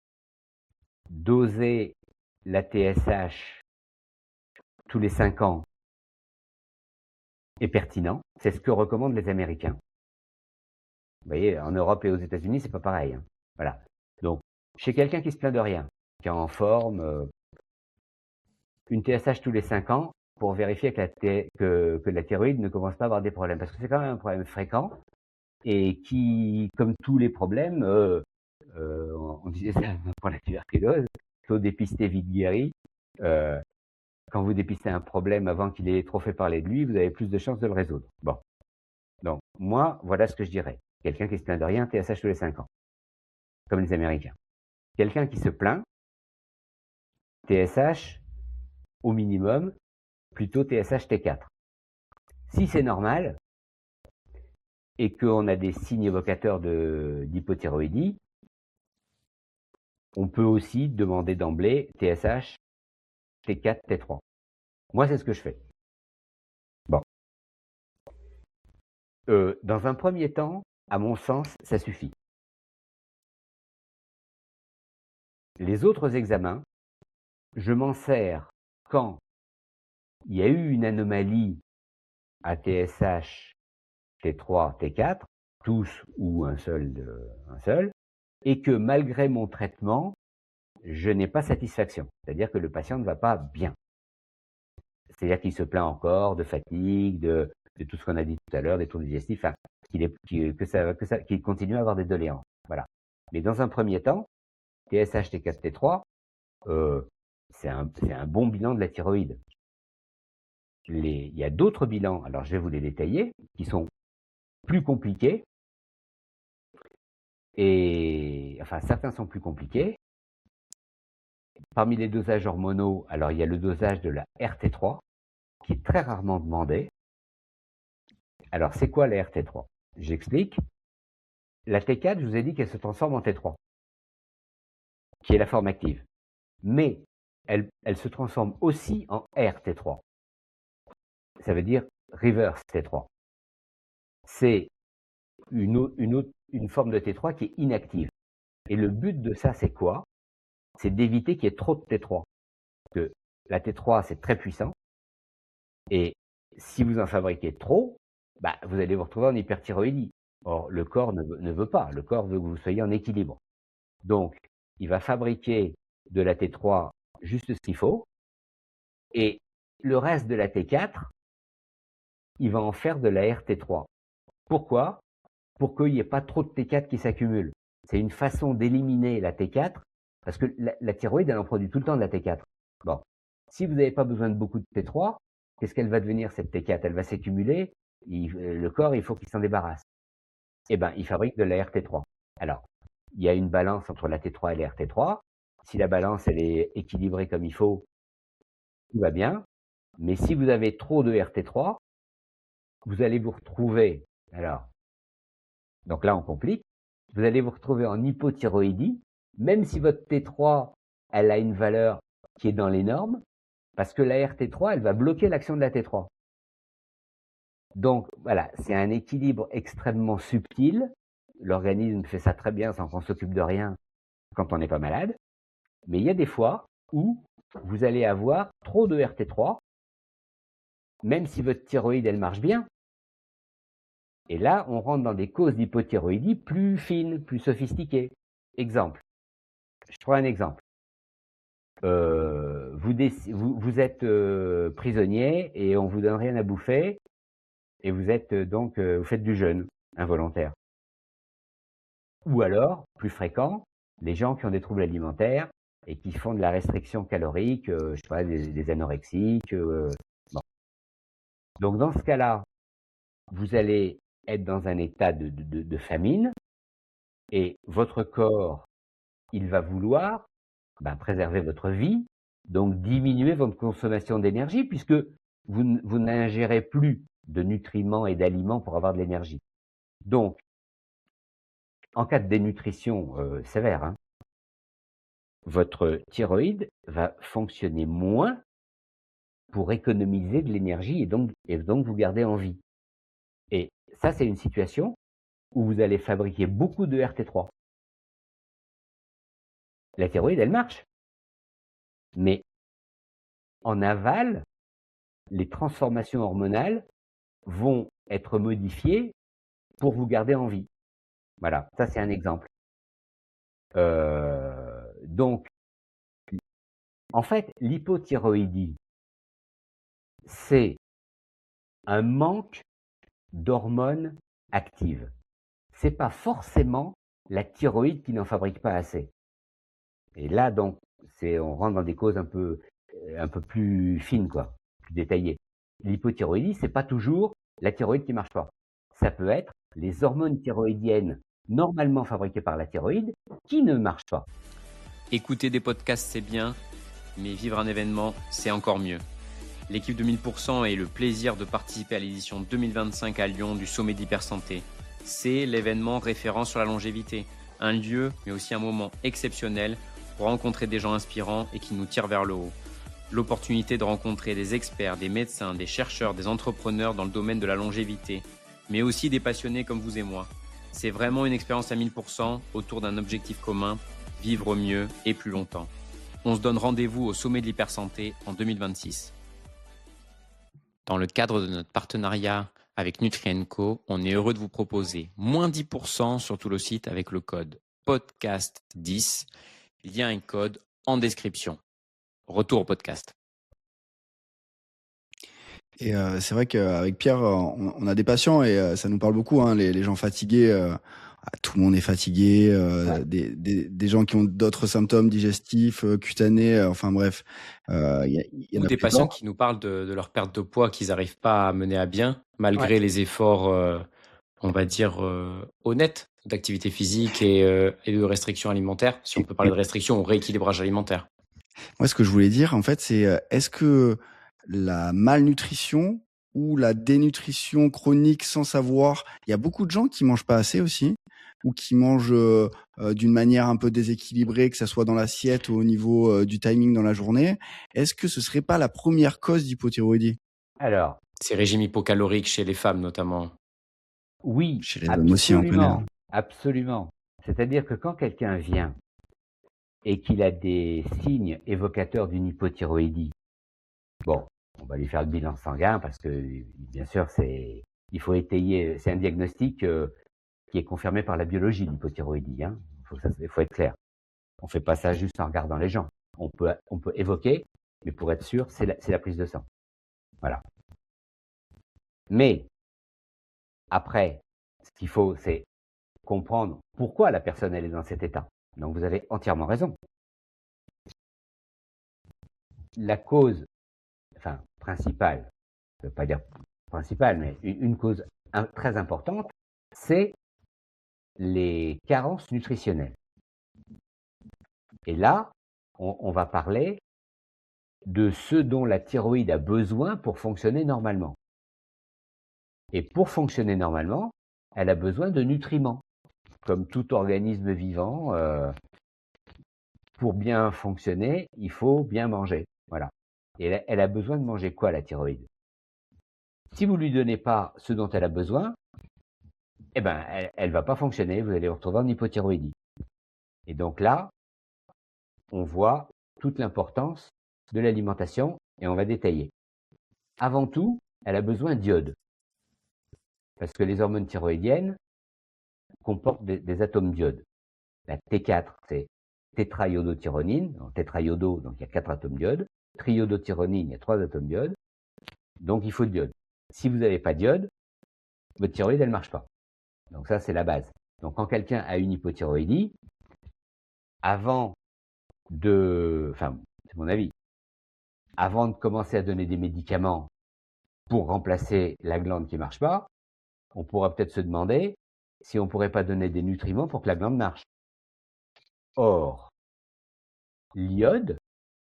doser la TSH tous les 5 ans est pertinent. C'est ce que recommandent les Américains. Vous voyez, en Europe et aux États-Unis, c'est pas pareil. Voilà. Donc, chez quelqu'un qui se plaint de rien, qui est en forme, une TSH tous les 5 ans pour vérifier que la thyroïde ne commence pas à avoir des problèmes. Parce que c'est quand même un problème fréquent et qui, comme tous les problèmes, on disait ça pour la tuberculose, taux dépisté vite guéri. Quand vous dépistez un problème avant qu'il ait trop fait parler de lui, vous avez plus de chances de le résoudre. Bon. Donc, moi, voilà ce que je dirais. Quelqu'un qui se plaint de rien, TSH tous les 5 ans. Comme les Américains. Quelqu'un qui se plaint, TSH au minimum, plutôt TSH T4. Si c'est normal, et qu'on a des signes évocateurs d'hypothyroïdie, on peut aussi demander d'emblée TSH T4, T3. Moi, c'est ce que je fais. Bon. Dans un premier temps, à mon sens, ça suffit. Les autres examens, je m'en sers quand il y a eu une anomalie à TSH, T3, T4, tous ou un seul, et que malgré mon traitement, je n'ai pas satisfaction. C'est-à-dire que le patient ne va pas bien. C'est-à-dire qu'il se plaint encore de fatigue, de tout ce qu'on a dit tout à l'heure, des troubles digestifs, enfin, qu'il continue à avoir des doléances. Voilà. Mais dans un premier temps, TSH, T4, T3, c'est un bon bilan de la thyroïde. Il y a d'autres bilans, alors je vais vous les détailler, qui sont plus compliqués. Et enfin, certains sont plus compliqués. Parmi les dosages hormonaux, alors il y a le dosage de la RT3, qui est très rarement demandé. Alors, c'est quoi la RT3? J'explique. La T4, je vous ai dit qu'elle se transforme en T3, qui est la forme active. Mais elle se transforme aussi en RT3. Ça veut dire reverse T3. C'est une forme de T3 qui est inactive. Et le but de ça, c'est quoi? C'est d'éviter qu'il y ait trop de T3. Parce que la T3, c'est très puissant. Et si vous en fabriquez trop, vous allez vous retrouver en hyperthyroïdie. Or, le corps ne veut pas. Le corps veut que vous soyez en équilibre. Donc, il va fabriquer de la T3 juste ce qu'il faut. Et le reste de la T4, il va en faire de la RT3. Pourquoi? Pour qu'il n'y ait pas trop de T4 qui s'accumulent. C'est une façon d'éliminer la T4, parce que la thyroïde, elle en produit tout le temps de la T4. Bon. Si vous n'avez pas besoin de beaucoup de T3, qu'est-ce qu'elle va devenir cette T4? Elle va s'accumuler, le corps, il faut qu'il s'en débarrasse. Eh ben, il fabrique de la RT3. Alors, il y a une balance entre la T3 et la RT3. Si la balance, elle est équilibrée comme il faut, tout va bien. Mais si vous avez trop de RT3, vous allez vous retrouver, alors, donc là, on complique, vous allez vous retrouver en hypothyroïdie, même si votre T3, elle a une valeur qui est dans les normes, parce que la RT3, elle va bloquer l'action de la T3. Donc, voilà, c'est un équilibre extrêmement subtil. L'organisme fait ça très bien sans qu'on s'occupe de rien quand on n'est pas malade. Mais il y a des fois où vous allez avoir trop de RT3, même si votre thyroïde, elle marche bien. Et là, on rentre dans des causes d'hypothyroïdie plus fines, plus sophistiquées. Exemple. Je prends un exemple. Vous êtes prisonnier et on vous donne rien à bouffer et vous êtes vous faites du jeûne involontaire. Ou alors, plus fréquent, les gens qui ont des troubles alimentaires et qui font de la restriction calorique, je sais pas, des anorexiques. Bon. Donc dans ce cas-là, vous allez être dans un état de famine et votre corps, il va vouloir préserver votre vie, donc diminuer votre consommation d'énergie puisque vous n'ingérez plus de nutriments et d'aliments pour avoir de l'énergie. Donc, en cas de dénutrition sévère, votre thyroïde va fonctionner moins pour économiser de l'énergie et donc vous garder en vie. Et ça, c'est une situation où vous allez fabriquer beaucoup de RT3. La thyroïde, elle marche. Mais en aval, les transformations hormonales vont être modifiées pour vous garder en vie. Voilà, ça c'est un exemple. Donc, en fait, l'hypothyroïdie, c'est un manque d'hormones actives. C'est pas forcément la thyroïde qui n'en fabrique pas assez. Et là, donc, on rentre dans des causes un peu plus fines, quoi, plus détaillées. L'hypothyroïdie, c'est pas toujours la thyroïde qui marche pas. Ça peut être les hormones thyroïdiennes normalement fabriquées par la thyroïde qui ne marchent pas. Écouter des podcasts, c'est bien, mais vivre un événement, c'est encore mieux. L'équipe de 1000% a eu le plaisir de participer à l'édition 2025 à Lyon du Sommet d'Hypersanté. C'est l'événement référent sur la longévité, un lieu, mais aussi un moment exceptionnel pour rencontrer des gens inspirants et qui nous tirent vers le haut. L'opportunité de rencontrer des experts, des médecins, des chercheurs, des entrepreneurs dans le domaine de la longévité, mais aussi des passionnés comme vous et moi. C'est vraiment une expérience à 1000% autour d'un objectif commun, vivre mieux et plus longtemps. On se donne rendez-vous au Sommet de l'Hypersanté en 2026. Dans le cadre de notre partenariat avec Nutri&Co, on est heureux de vous proposer moins 10% sur tout le site avec le code podcast10. Il y a un code en description. Retour au podcast. Et c'est vrai qu'avec Pierre, on a des patients et ça nous parle beaucoup, les gens fatigués. Tout le monde est fatigué, des gens qui ont d'autres symptômes digestifs, cutanés, enfin bref. Y en Ou a des plus patients fort. qui nous parlent de leur perte de poids qu'ils n'arrivent pas à mener à bien, malgré les efforts, on va dire, honnêtes d'activité physique et de restrictions alimentaires, si on peut parler de restrictions ou rééquilibrage alimentaire. Moi, ce que je voulais dire, en fait, c'est est-ce que la malnutrition ou la dénutrition chronique sans savoir, il y a beaucoup de gens qui mangent pas assez aussi, ou qui mangent d'une manière un peu déséquilibrée, que ça soit dans l'assiette ou au niveau du timing dans la journée. Est-ce que ce serait pas la première cause d'hypothyroïdie? Alors, Ces régimes hypocaloriques chez les femmes notamment. oui, Chez les hommes aussi, on connaît. absolument, absolument. C'est-à-dire que quand quelqu'un vient et qu'il a des signes évocateurs d'une hypothyroïdie, bon, on va lui faire le bilan sanguin parce que, bien sûr, il faut étayer, c'est un diagnostic qui est confirmé par la biologie, l'hypothyroïdie. Il faut être clair. On fait pas ça juste en regardant les gens. On peut évoquer, mais pour être sûr, c'est la prise de sang. Voilà. Mais après, ce qu'il faut, c'est comprendre pourquoi la personne elle est dans cet état. Donc vous avez entièrement raison. la cause, enfin principale, je ne veux pas dire principale, mais une cause très importante, c'est les carences nutritionnelles. Et là, on va parler de ce dont la thyroïde a besoin pour fonctionner normalement. Et pour fonctionner normalement, elle a besoin de nutriments. Comme tout organisme vivant, pour bien fonctionner, il faut bien manger. Voilà. Et elle a besoin de manger quoi, la thyroïde? Si vous lui donnez pas ce dont elle a besoin, eh ben, elle va pas fonctionner. Vous allez vous retrouver en hypothyroïdie. Et donc là, on voit toute l'importance de l'alimentation et on va détailler. Avant tout, elle a besoin d'iode. Parce que les hormones thyroïdiennes comportent des atomes d'iode. La T4, c'est tétraiodotyronine. Tétraiodo, donc il y a 4 atomes d'iode. Triodotyronine, il y a 3 atomes d'iode. Donc il faut de l'iode. Si vous n'avez pas d'iode, votre thyroïde, elle ne marche pas. Donc ça, c'est la base. Donc quand quelqu'un a une hypothyroïdie, avant enfin, c'est mon avis, avant de commencer à donner des médicaments pour remplacer la glande qui ne marche pas, on pourra peut-être se demander si on ne pourrait pas donner des nutriments pour que la glande marche. Or, l'iode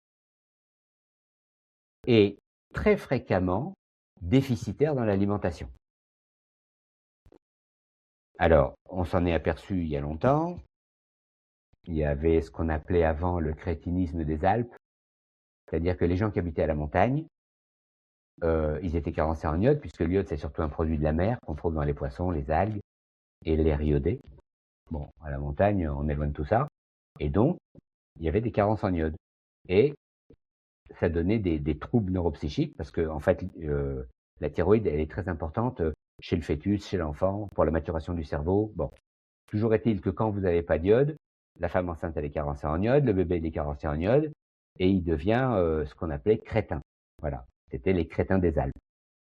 est très fréquemment déficitaire dans l'alimentation. Alors, on s'en est aperçu il y a longtemps. Il y avait ce qu'on appelait avant le crétinisme des Alpes, c'est-à-dire que les gens qui habitaient à la montagne, ils étaient carencés en iode, puisque l'iode, c'est surtout un produit de la mer qu'on trouve dans les poissons, les algues et l'air iodé. Bon, à la montagne, on éloigne tout ça. Et donc, il y avait des carences en iode. Et ça donnait des troubles neuropsychiques, parce que, en fait, la thyroïde, elle est très importante chez le fœtus, chez l'enfant, pour la maturation du cerveau. Bon, toujours est-il que quand vous n'avez pas d'iode, la femme enceinte, elle est carencée en iode, le bébé, il est carencé en iode, et il devient ce qu'on appelait crétin. Voilà, c'était les crétins des Alpes.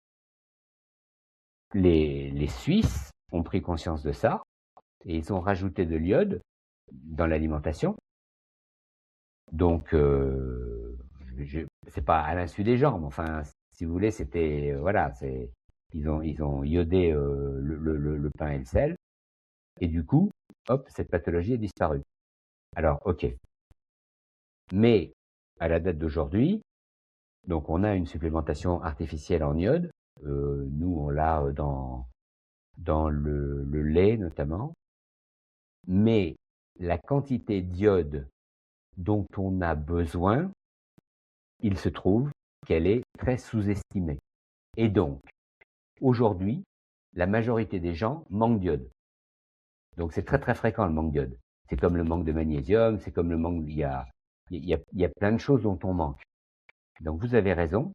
Les Suisses ont pris conscience de ça, et ils ont rajouté de l'iode dans l'alimentation. Donc, c'est pas à l'insu des gens, mais enfin, si vous voulez, c'était voilà, ils ont iodé le pain et le sel, et du coup, hop, cette pathologie est disparue. Alors, ok. Mais à la date d'aujourd'hui, donc on a une supplémentation artificielle en iode. Nous, on l'a dans le lait notamment. Mais la quantité d'iode dont on a besoin, il se trouve qu'elle est très sous-estimée. Et donc, aujourd'hui, la majorité des gens manquent d'iode. Donc c'est très très fréquent le manque d'iode. C'est comme le manque de magnésium, c'est comme le manque, il y a plein de choses dont on manque. Donc vous avez raison.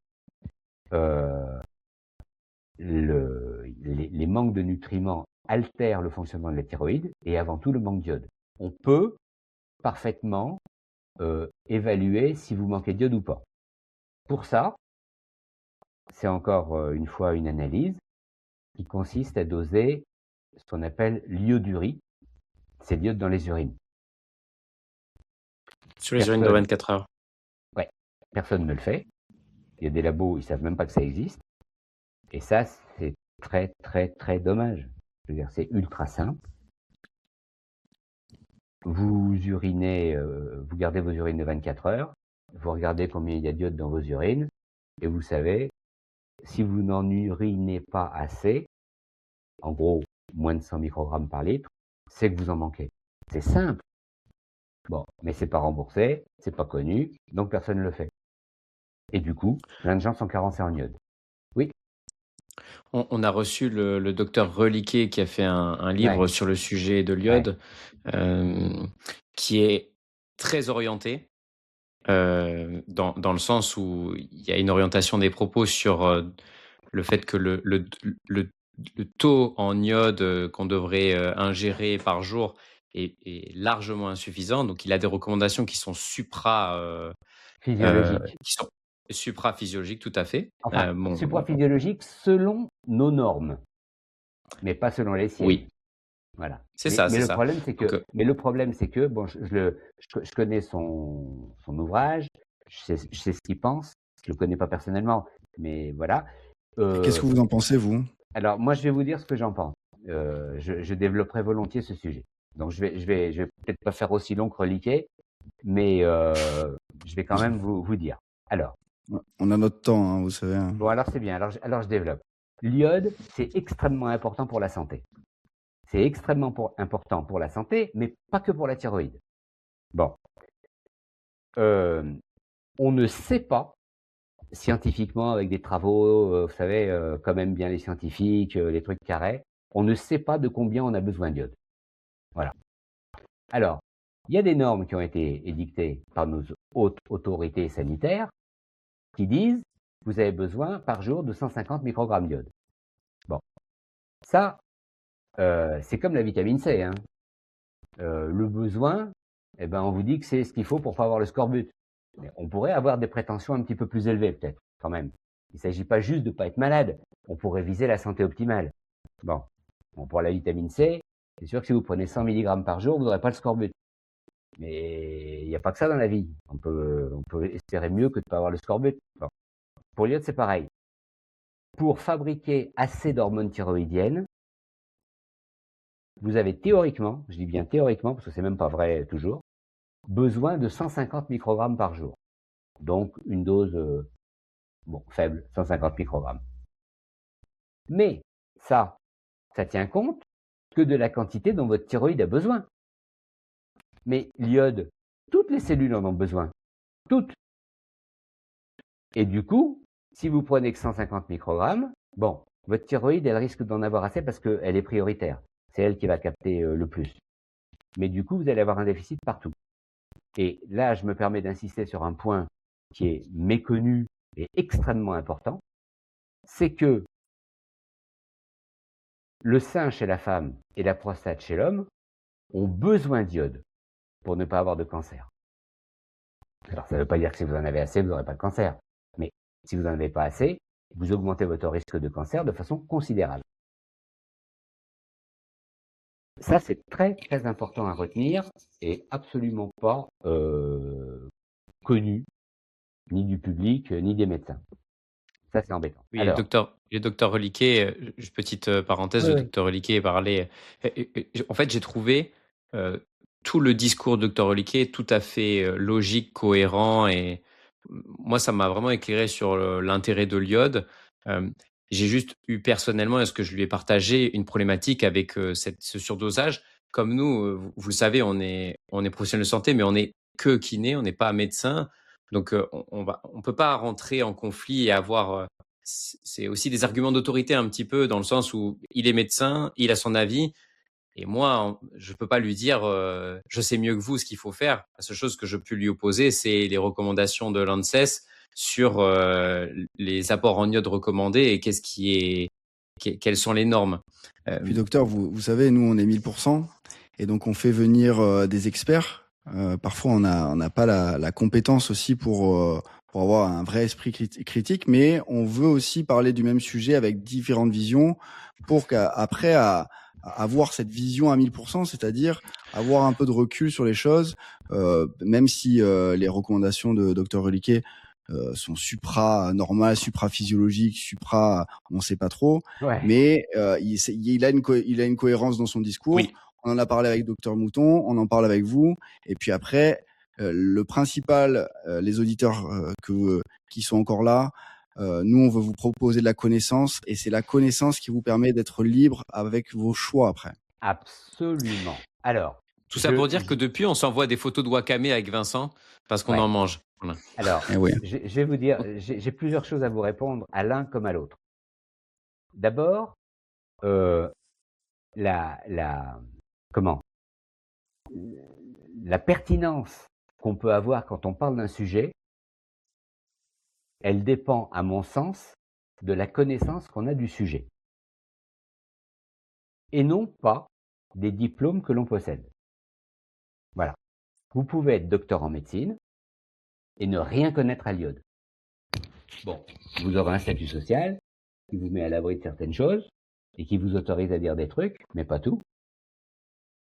Les manques de nutriments altèrent le fonctionnement de la thyroïde et avant tout le manque d'iode. On peut parfaitement évaluer si vous manquez d'iode ou pas. Pour ça, c'est encore une fois une analyse qui consiste à doser ce qu'on appelle l'iodurie. C'est l'iode dans les urines. Sur les urines de 24 heures. Ouais, personne ne le fait. Il y a des labos, ils savent même pas que ça existe. Et ça, c'est très, très, très dommage. Je veux dire, c'est ultra simple. Vous urinez, vous gardez vos urines de 24 heures. Vous regardez combien il y a d'iode dans vos urines. Et vous savez, si vous n'en urinez pas assez, en gros, moins de 100 microgrammes par litre, c'est que vous en manquez. C'est simple. Bon, mais c'est pas remboursé, c'est pas connu, donc personne ne le fait. Et du coup, plein de gens sont carencés en iode. Oui. On a reçu le docteur Reliquet qui a fait un livre sur le sujet de l'iode, qui est très orienté, dans le sens où il y a une orientation des propos sur le fait que le taux en iode qu'on devrait ingérer par jour est largement insuffisant. Donc, il a des recommandations qui sont physiologiques. Supraphysiologiques, tout à fait. Enfin, supraphysiologiques selon nos normes, mais pas selon les siennes. Oui. Voilà. C'est ça. Mais le problème, c'est que bon, je connais son ouvrage. je sais ce qu'il pense. Je le connais pas personnellement, mais voilà. Qu'est-ce que vous en pensez, vous? Alors, moi, je vais vous dire ce que j'en pense. Je développerai volontiers ce sujet. Donc, je vais peut-être pas faire aussi long que reliqué, mais je vais quand même vous dire. Alors, On a notre temps, hein, vous savez. bon, alors c'est bien. Alors, je développe. L'iode, c'est extrêmement important pour la santé. C'est extrêmement important pour la santé, mais pas que pour la thyroïde. Bon, on ne sait pas scientifiquement avec des travaux, vous savez, quand même bien les scientifiques, les trucs carrés, on ne sait pas de combien on a besoin d'iode. Voilà. Alors, il y a des normes qui ont été édictées par nos hautes autorités sanitaires qui disent vous avez besoin par jour de 150 microgrammes d'iode. Bon, ça, c'est comme la vitamine C. Hein. Le besoin, eh ben, on vous dit que c'est ce qu'il faut pour pas avoir le scorbut. Mais on pourrait avoir des prétentions un petit peu plus élevées, peut-être, quand même. Il ne s'agit pas juste de ne pas être malade. On pourrait viser la santé optimale. Bon, pour la vitamine C, c'est sûr que si vous prenez 100 mg par jour, vous n'aurez pas le scorbut. Mais il n'y a pas que ça dans la vie. On peut espérer mieux que de ne pas avoir le scorbut. Bon. Pour l'iode, c'est pareil. Pour fabriquer assez d'hormones thyroïdiennes, vous avez théoriquement, je dis bien théoriquement, parce que c'est même pas vrai toujours, besoin de 150 microgrammes par jour. Donc, une dose, faible, 150 microgrammes. Mais, ça tient compte que de la quantité dont votre thyroïde a besoin. Mais l'iode, toutes les cellules en ont besoin. Toutes. Et du coup, si vous prenez que 150 microgrammes, bon, votre thyroïde, elle risque d'en avoir assez parce qu'elle est prioritaire. C'est elle qui va capter le plus. Mais du coup, vous allez avoir un déficit partout. Et là, je me permets d'insister sur un point qui est méconnu et extrêmement important, c'est que le sein chez la femme et la prostate chez l'homme ont besoin d'iode pour ne pas avoir de cancer. Alors, ça ne veut pas dire que si vous en avez assez, vous n'aurez pas de cancer. Mais si vous n'en avez pas assez, vous augmentez votre risque de cancer de façon considérable. Ça, c'est très, très important à retenir et absolument pas connu, ni du public, ni des médecins. Ça, c'est embêtant. Oui, Alors, le docteur Reliquet, petite parenthèse, le docteur Reliquet parlait. En fait, j'ai trouvé tout le discours de docteur Reliquet tout à fait logique, cohérent, et moi, ça m'a vraiment éclairé sur l'intérêt de l'iode. J'ai juste eu personnellement, est-ce que je lui ai partagé une problématique avec ce surdosage. Comme nous, vous le savez, on est professionnel de santé, mais on n'est que kiné, on n'est pas médecin. Donc, on peut pas rentrer en conflit et avoir c'est aussi des arguments d'autorité un petit peu dans le sens où il est médecin, il a son avis, et moi, je peux pas lui dire je sais mieux que vous ce qu'il faut faire. La seule chose que je peux lui opposer, c'est les recommandations de l'ANSES sur les apports en iode recommandés et quelles sont les normes. Puis docteur, vous savez, nous on est 1000%, et donc on fait venir des experts. Parfois on n'a pas la compétence aussi pour avoir un vrai esprit critique, mais on veut aussi parler du même sujet avec différentes visions pour qu'après à avoir cette vision à 1000%, c'est-à-dire avoir un peu de recul sur les choses, même si les recommandations de Dr Reliquet sont supra-normales, supra-physiologiques, on sait pas trop, ouais. mais il a une cohérence dans son discours. Oui. On en a parlé avec Dr Mouton, on en parle avec vous, et puis après, le principal, les auditeurs qui sont encore là, nous on veut vous proposer de la connaissance, et c'est la connaissance qui vous permet d'être libre avec vos choix après. Absolument. Alors, tout ça pour dire que depuis, on s'envoie des photos de wakame avec Vincent parce qu'on en mange. Voilà. Alors, je vais vous dire, j'ai plusieurs choses à vous répondre à l'un comme à l'autre. D'abord, la pertinence qu'on peut avoir quand on parle d'un sujet, elle dépend, à mon sens, de la connaissance qu'on a du sujet. Et non pas des diplômes que l'on possède. Voilà. Vous pouvez être docteur en médecine et ne rien connaître à l'iode. Bon, vous aurez un statut social qui vous met à l'abri de certaines choses et qui vous autorise à dire des trucs, mais pas tout.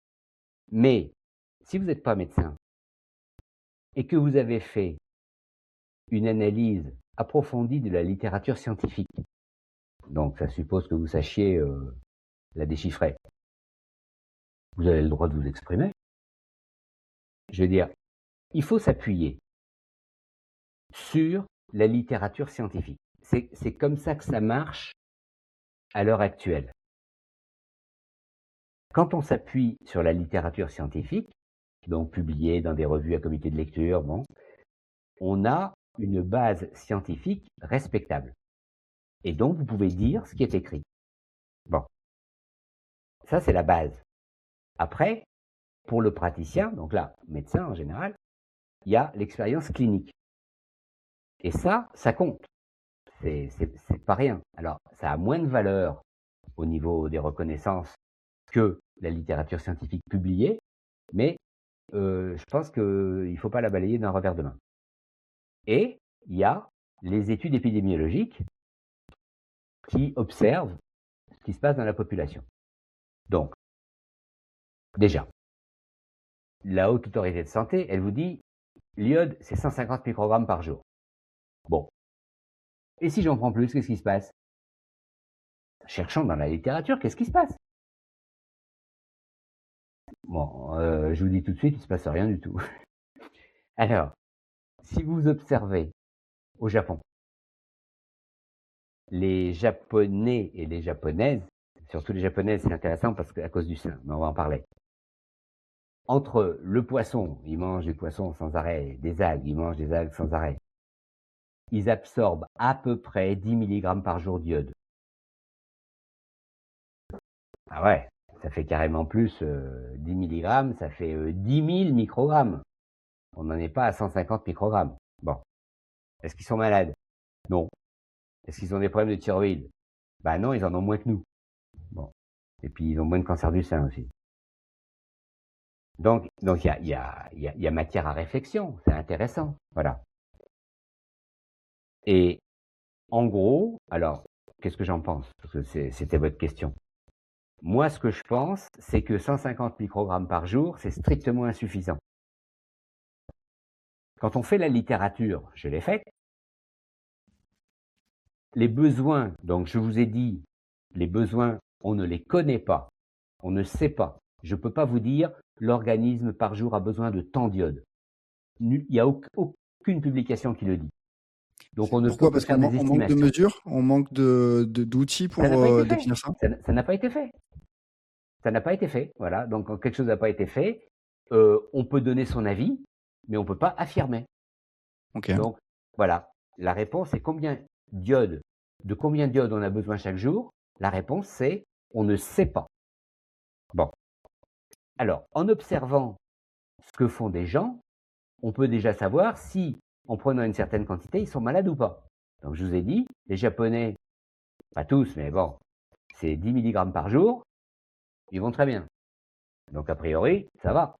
Mais si vous n'êtes pas médecin et que vous avez fait une analyse approfondie de la littérature scientifique. Donc, ça suppose que vous sachiez la déchiffrer. Vous avez le droit de vous exprimer. Je veux dire, il faut s'appuyer sur la littérature scientifique. C'est comme ça que ça marche à l'heure actuelle. Quand on s'appuie sur la littérature scientifique, donc publiée dans des revues à comité de lecture, bon, on a une base scientifique respectable. Et donc, vous pouvez dire ce qui est écrit. Bon. Ça, c'est la base. Après, pour le praticien, donc là, médecin en général, il y a l'expérience clinique. Et ça compte. C'est pas rien. Alors, ça a moins de valeur au niveau des reconnaissances que la littérature scientifique publiée, mais je pense qu'il ne faut pas la balayer d'un revers de main. Et il y a les études épidémiologiques qui observent ce qui se passe dans la population. Donc, déjà, la Haute Autorité de Santé, elle vous dit, l'iode, c'est 150 microgrammes par jour. Bon. Et si j'en prends plus, qu'est-ce qui se passe? Cherchons dans la littérature, qu'est-ce qui se passe? Bon, je vous dis tout de suite, il ne se passe rien du tout. Alors, si vous observez au Japon, les Japonais et les Japonaises, surtout les Japonaises, c'est intéressant parce qu'à cause du sein, mais on va en parler. Entre le poisson, ils mangent du poisson sans arrêt, des algues, ils mangent des algues sans arrêt. Ils absorbent à peu près 10 mg par jour d'iode. Ah ouais, ça fait carrément plus, 10 mg, ça fait 10 000 microgrammes. On n'en est pas à 150 microgrammes. Bon. Est-ce qu'ils sont malades? Non. Est-ce qu'ils ont des problèmes de thyroïde? Bah non, ils en ont moins que nous. Bon. Et puis ils ont moins de cancer du sein aussi. Donc il y a matière à réflexion, c'est intéressant, voilà. Et en gros, alors qu'est-ce que j'en pense? Parce que c'était votre question. Moi, ce que je pense, c'est que 150 microgrammes par jour, c'est strictement insuffisant. Quand on fait la littérature, je l'ai faite, les besoins, donc je vous ai dit, les besoins, on ne les connaît pas, on ne sait pas. Je ne peux pas vous dire l'organisme par jour a besoin de tant d'iode. Il n'y a aucune publication qui le dit. Donc on ne Pourquoi? peut que Parce faire qu'on des on manque de estimations. mesures, on manque d'outils pour Ça n'a pas été fait. définir ça? Ça n'a pas été fait. Ça n'a pas été fait. Voilà. Donc quand quelque chose n'a pas été fait, on peut donner son avis, mais on ne peut pas affirmer. Ok. Donc voilà. La réponse est de combien d'iode on a besoin chaque jour? La réponse c'est on ne sait pas. Bon. Alors, en observant ce que font des gens, on peut déjà savoir si, en prenant une certaine quantité, ils sont malades ou pas. Donc, je vous ai dit, les Japonais, pas tous, mais bon, c'est 10 mg par jour, ils vont très bien. Donc, a priori, ça va.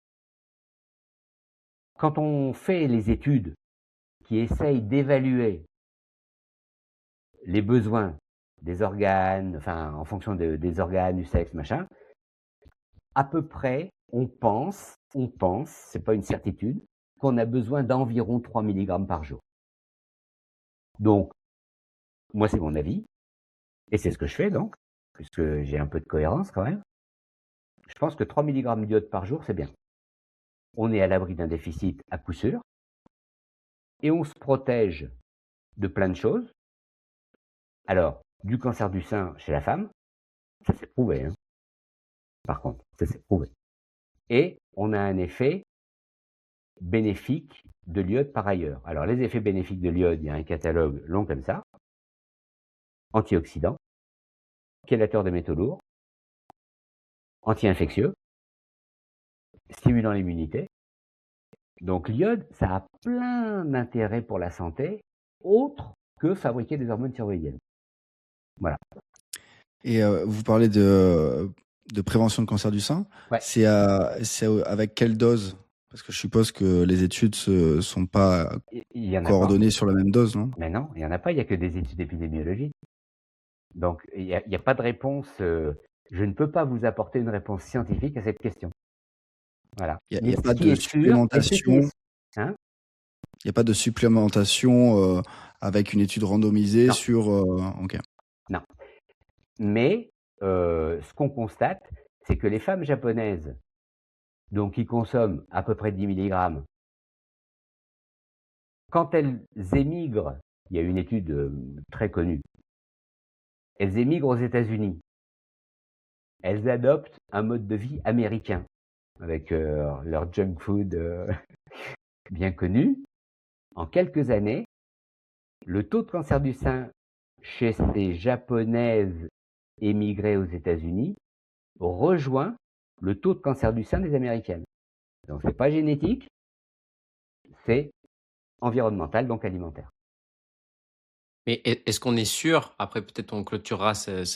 Quand on fait les études qui essayent d'évaluer les besoins des organes, enfin, en fonction des organes, du sexe, machin, à peu près, on pense, c'est pas une certitude, qu'on a besoin d'environ 3 mg par jour. Donc, moi, c'est mon avis, et c'est ce que je fais donc, puisque j'ai un peu de cohérence quand même. Je pense que 3 mg d'iode par jour, c'est bien. On est à l'abri d'un déficit à coup sûr, et on se protège de plein de choses. Alors, du cancer du sein chez la femme, ça c'est prouvé, hein. Par contre, ça c'est prouvé. Et on a un effet bénéfique de l'iode par ailleurs. Alors, les effets bénéfiques de l'iode, il y a un catalogue long comme ça. Antioxydant, chélateur des métaux lourds, anti-infectieux, stimulant l'immunité. Donc l'iode, ça a plein d'intérêts pour la santé, autres que fabriquer des hormones thyroïdiennes. Voilà. Et vous parlez de prévention de cancer du sein. Ouais. C'est avec quelle dose? Parce que je suppose que les études ne sont pas coordonnées sur la même dose, non? Mais non, il n'y en a pas, il n'y a que des études épidémiologiques. Donc il n'y a pas de réponse, je ne peux pas vous apporter une réponse scientifique à cette question. Voilà. Il n'y a pas de supplémentation. Hein? Il n'y a pas de supplémentation avec une étude randomisée Non. sur... ok. Non. Mais ce qu'on constate, c'est que les femmes japonaises, donc qui consomment à peu près 10 mg, quand elles émigrent, il y a une étude très connue, elles émigrent aux États-Unis. Elles adoptent un mode de vie américain avec leur junk food bien connu. En quelques années, le taux de cancer du sein chez ces japonaises émigrées aux États-Unis rejoint le taux de cancer du sein des américaines. Donc c'est pas génétique, c'est environnemental, donc alimentaire. Mais est-ce qu'on est sûr, après peut-être on clôturera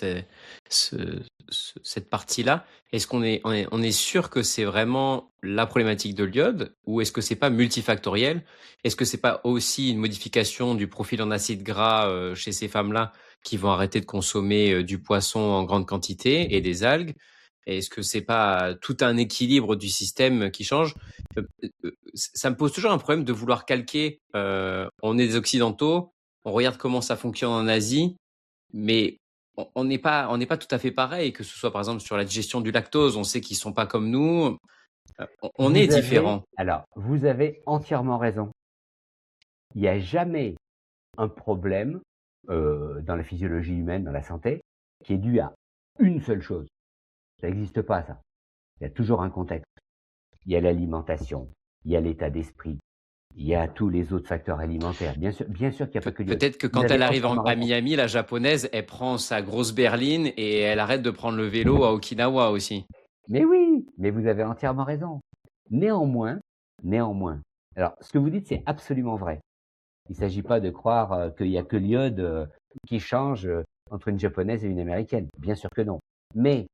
cette partie-là, est-ce qu'on est sûr que c'est vraiment la problématique de l'iode ou est-ce que c'est pas multifactoriel? Est-ce que c'est pas aussi une modification du profil en acides gras chez ces femmes-là qui vont arrêter de consommer du poisson en grande quantité et des algues? Et est-ce que c'est pas tout un équilibre du système qui change? Ça me pose toujours un problème de vouloir calquer. On est des Occidentaux, on regarde comment ça fonctionne en Asie, mais on n'est pas tout à fait pareil, que ce soit par exemple sur la digestion du lactose, on sait qu'ils sont pas comme nous, on est différents. Vous avez entièrement raison. Il n'y a jamais un problème dans la physiologie humaine, dans la santé, qui est dû à une seule chose. Ça n'existe pas, ça. Il y a toujours un contexte. Il y a l'alimentation, il y a l'état d'esprit, il y a tous les autres facteurs alimentaires. Bien sûr qu'il n'y a pas que l'iode. Peut-être que quand elle arrive à Miami, la japonaise, elle prend sa grosse berline et elle arrête de prendre le vélo à Okinawa aussi. Mais oui, mais vous avez entièrement raison. Néanmoins, alors ce que vous dites, c'est absolument vrai. Il ne s'agit pas de croire qu'il n'y a que l'iode qui change entre une japonaise et une américaine. Bien sûr que non. Mais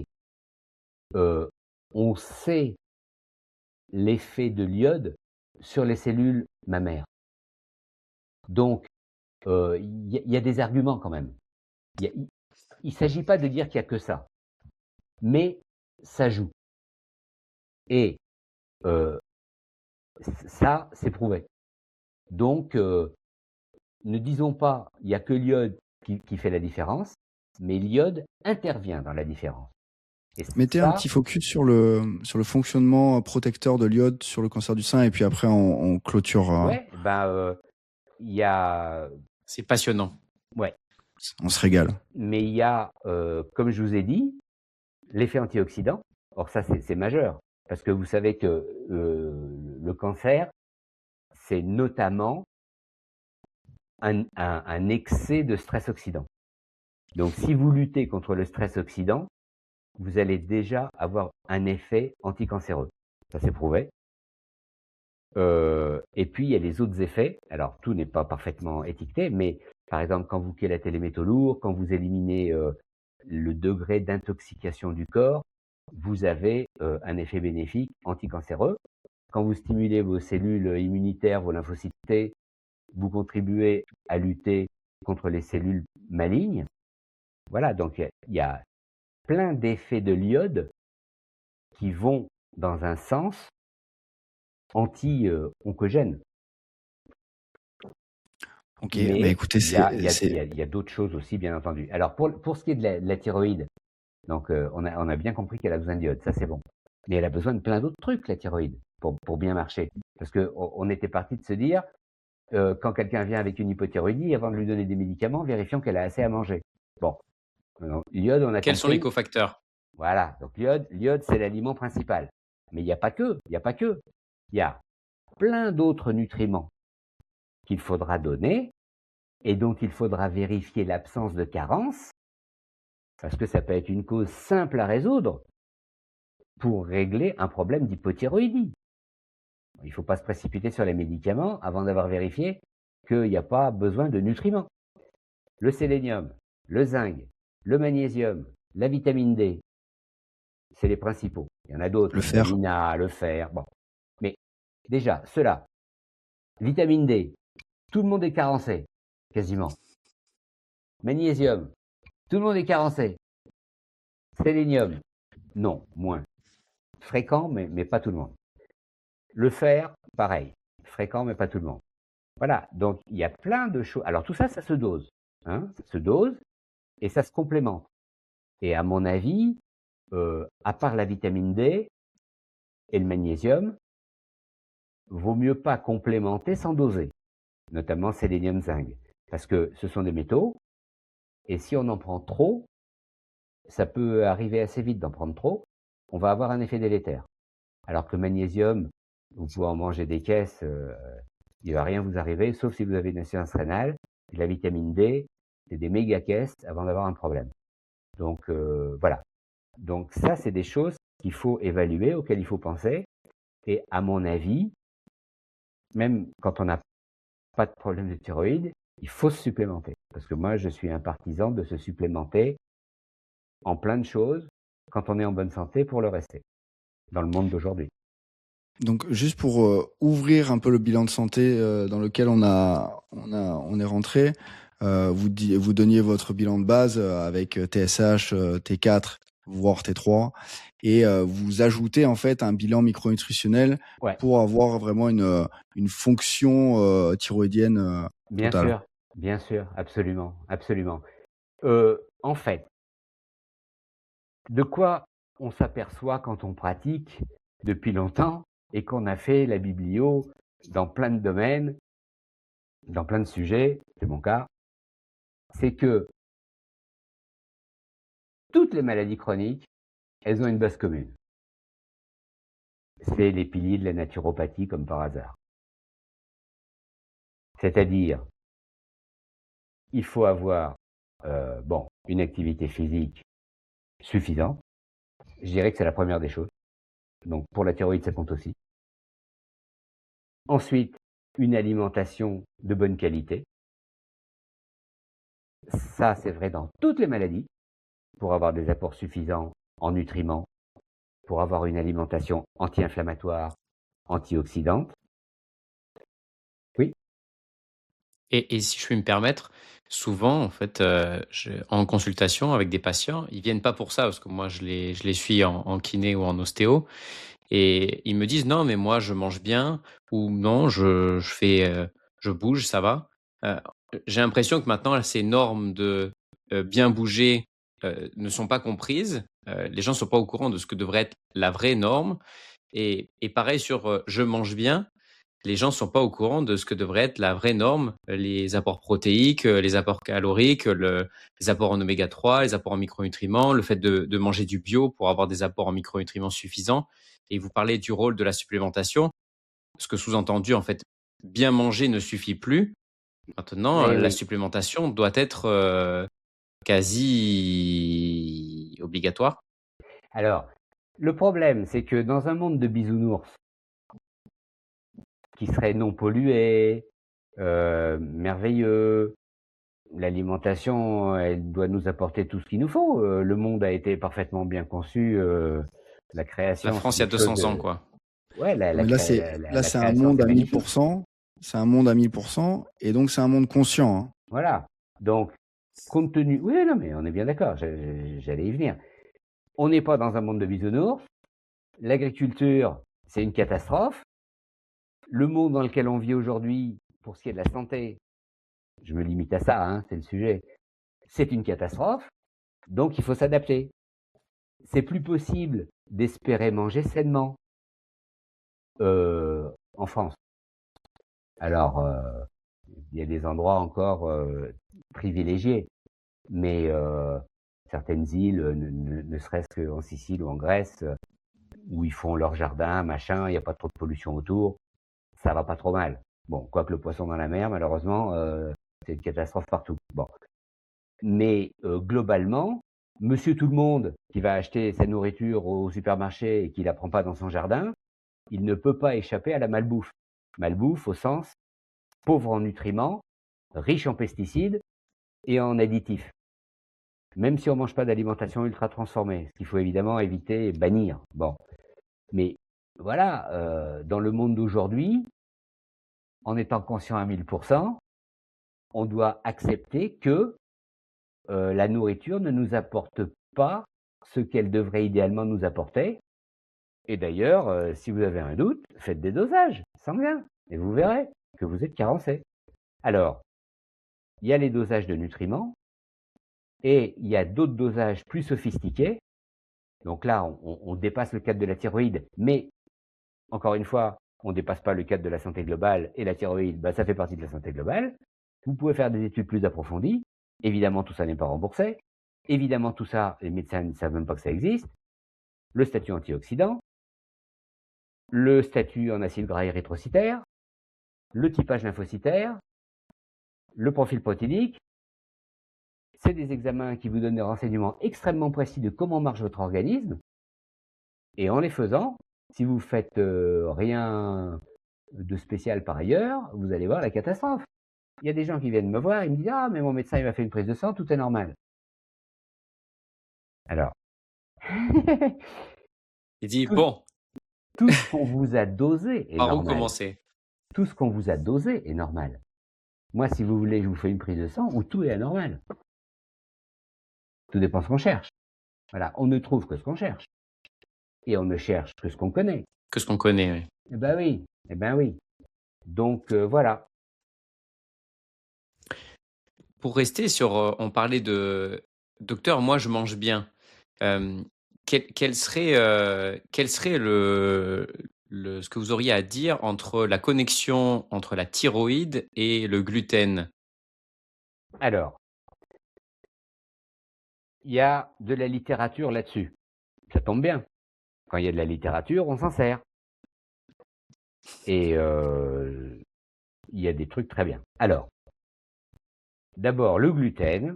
on sait l'effet de l'iode sur les cellules mammaires. Donc, il y a des arguments quand même. Il ne s'agit pas de dire qu'il n'y a que ça, mais ça joue. Et ça, c'est prouvé. Donc, ne disons pas il n'y a que l'iode qui fait la différence, mais l'iode intervient dans la différence. Mettez un petit focus sur le fonctionnement protecteur de l'iode sur le cancer du sein et puis après on clôturera. Ouais, il y a... C'est passionnant. Ouais. On se régale. Mais il y a, comme je vous ai dit, l'effet antioxydant. Or ça, c'est majeur. Parce que vous savez que le cancer, c'est notamment un excès de stress oxydant. Donc si vous luttez contre le stress oxydant, vous allez déjà avoir un effet anticancéreux. Ça c'est prouvé. Et puis il y a les autres effets. Alors tout n'est pas parfaitement étiqueté, mais par exemple quand vous chélatez les métaux lourds, quand vous éliminez le degré d'intoxication du corps, vous avez un effet bénéfique anticancéreux. Quand vous stimulez vos cellules immunitaires, vos lymphocytes T, vous contribuez à lutter contre les cellules malignes. Voilà, donc il y a plein d'effets de l'iode qui vont dans un sens anti-oncogène. Ok, mais écoutez, il y a d'autres choses aussi, bien entendu. Alors, pour ce qui est de la thyroïde, donc on a bien compris qu'elle a besoin d'iode, ça c'est bon. Mais elle a besoin de plein d'autres trucs, la thyroïde, pour bien marcher. Parce que on était parti de se dire, quand quelqu'un vient avec une hypothyroïdie, avant de lui donner des médicaments, vérifions qu'elle a assez à manger. Bon, l'iode, on a Quels sont les cofacteurs? Voilà, donc l'iode, c'est l'aliment principal. Mais il n'y a pas que. Il y a plein d'autres nutriments qu'il faudra donner et dont il faudra vérifier l'absence de carence, parce que ça peut être une cause simple à résoudre pour régler un problème d'hypothyroïdie. Il ne faut pas se précipiter sur les médicaments avant d'avoir vérifié qu'il n'y a pas besoin de nutriments. Le sélénium, le zinc, le magnésium, la vitamine D, c'est les principaux. Il y en a d'autres, le fer. Vitamine A, le fer, bon. Mais déjà, ceux-là, vitamine D, tout le monde est carencé, quasiment. Magnésium, tout le monde est carencé. Sélénium, non, moins. Fréquent, mais pas tout le monde. Le fer, pareil. fréquent, mais pas tout le monde. Voilà, donc il y a plein de choses. Alors tout ça, ça se dose. Ça se dose et ça se complémente. Et à mon avis, à part la vitamine D et le magnésium, vaut mieux pas complémenter sans doser, notamment sélénium, zinc, parce que ce sont des métaux, et si on en prend trop, ça peut arriver assez vite d'en prendre trop, on va avoir un effet délétère. Alors que le magnésium, vous pouvez en manger des caisses, il va rien vous arriver, sauf si vous avez une insuffisance rénale, et la vitamine D, c'est des méga caisses avant d'avoir un problème. Donc voilà. Donc ça, c'est des choses qu'il faut évaluer, auxquelles il faut penser. Et à mon avis, même quand on n'a pas de problème de thyroïde, il faut se supplémenter. Parce que moi, je suis un partisan de se supplémenter en plein de choses quand on est en bonne santé pour le rester, dans le monde d'aujourd'hui. Donc juste pour ouvrir un peu le bilan de santé dans lequel on est rentré, vous donniez votre bilan de base avec TSH, T4, voire T3, et vous ajoutez en fait un bilan micronutritionnel pour avoir vraiment une fonction thyroïdienne totale. Bien sûr, absolument, absolument. En fait, de quoi on s'aperçoit quand on pratique depuis longtemps et qu'on a fait la biblio dans plein de domaines, dans plein de sujets, c'est mon cas, c'est que toutes les maladies chroniques, elles ont une base commune. C'est les piliers de la naturopathie comme par hasard. C'est-à-dire, il faut avoir une activité physique suffisante. Je dirais que c'est la première des choses. Donc pour la thyroïde, ça compte aussi. Ensuite, une alimentation de bonne qualité. Ça, c'est vrai dans toutes les maladies, pour avoir des apports suffisants en nutriments, pour avoir une alimentation anti-inflammatoire, antioxydante. Oui. Et si je puis me permettre, souvent, en fait, en consultation avec des patients, ils viennent pas pour ça, parce que moi, je les suis en kiné ou en ostéo, et ils me disent: «Non, mais moi, je mange bien» ou «Non, je bouge, ça va». Heu, j'ai l'impression que maintenant, là, ces normes de, bien bouger, ne sont pas comprises. Les gens sont pas au courant de ce que devrait être la vraie norme, et pareil sur, «Je mange bien», les gens sont pas au courant de ce que devrait être la vraie norme, les apports protéiques, les apports caloriques, les apports en oméga 3, les apports en micronutriments, le fait de manger du bio pour avoir des apports en micronutriments suffisants. Et vous parlez du rôle de la supplémentation, ce que sous-entendu, en fait, bien manger ne suffit plus. Maintenant, la Oui. supplémentation doit être quasi obligatoire. Alors, le problème, c'est que dans un monde de bisounours, qui serait non pollué, merveilleux, l'alimentation, elle doit nous apporter tout ce qu'il nous faut. Le monde a été parfaitement bien conçu. La création, La France, il y a 200 ans, quoi. Ouais, Mais là, c'est un monde à 1000%. C'est un monde à 1000%, et donc c'est un monde conscient. Hein. Voilà. Donc, compte tenu... Oui, non, mais on est bien d'accord, j'allais y venir. On n'est pas dans un monde de bisounours. L'agriculture, c'est une catastrophe. Le monde dans lequel on vit aujourd'hui, pour ce qui est de la santé, je me limite à ça, hein, c'est le sujet, c'est une catastrophe. Donc, il faut s'adapter. C'est plus possible d'espérer manger sainement en France. Alors, il y a des endroits encore privilégiés, mais certaines îles, ne serait-ce qu'en Sicile ou en Grèce, où ils font leur jardin, machin, il n'y a pas trop de pollution autour, ça va pas trop mal. Bon, quoique le poisson dans la mer, malheureusement, c'est une catastrophe partout. Bon. Mais globalement, monsieur tout le monde qui va acheter sa nourriture au supermarché et qui la prend pas dans son jardin, il ne peut pas échapper à la malbouffe. Malbouffe au sens pauvre en nutriments, riche en pesticides et en additifs. Même si on mange pas d'alimentation ultra transformée, ce qu'il faut évidemment éviter et bannir. Bon. Mais voilà, dans le monde d'aujourd'hui, en étant conscient à 1000%, on doit accepter que la nourriture ne nous apporte pas ce qu'elle devrait idéalement nous apporter. Et d'ailleurs, si vous avez un doute, faites des dosages sanguins. et vous verrez que vous êtes carencé. Alors, il y a les dosages de nutriments et il y a d'autres dosages plus sophistiqués. Donc là, on dépasse le cadre de la thyroïde, mais encore une fois, on ne dépasse pas le cadre de la santé globale et la thyroïde, bah, ça fait partie de la santé globale. Vous pouvez faire des études plus approfondies. Évidemment, tout ça n'est pas remboursé. Évidemment, tout ça, les médecins ne savent même pas que ça existe. Le statut antioxydant, le statut en acide gras érythrocytaire, le typage lymphocytaire, le profil protéinique. C'est des examens qui vous donnent des renseignements extrêmement précis de comment marche votre organisme. Et en les faisant, si vous faites rien de spécial par ailleurs, vous allez voir la catastrophe. Il y a des gens qui viennent me voir, ils me disent « Ah, mais mon médecin, il m'a fait une prise de sang, tout est normal. » Alors, Il dit, tout, bon, tout ce qu'on vous a dosé est par où normal. commencer? Tout ce qu'on vous a dosé est normal. Moi, si vous voulez, je vous fais une prise de sang où tout est anormal. Tout dépend de ce qu'on cherche. Voilà, on ne trouve que ce qu'on cherche. Et on ne cherche que ce qu'on connaît. Que ce qu'on connaît, oui. Eh ben oui, eh ben oui. Donc, voilà. Pour rester sur, on parlait de docteur, moi je mange bien. Quel serait ce que vous auriez à dire entre la connexion entre la thyroïde et le gluten? Alors, il y a de la littérature là-dessus. Ça tombe bien. Quand il y a de la littérature, on s'en sert. Et il y a des trucs très bien. Alors, d'abord, le gluten.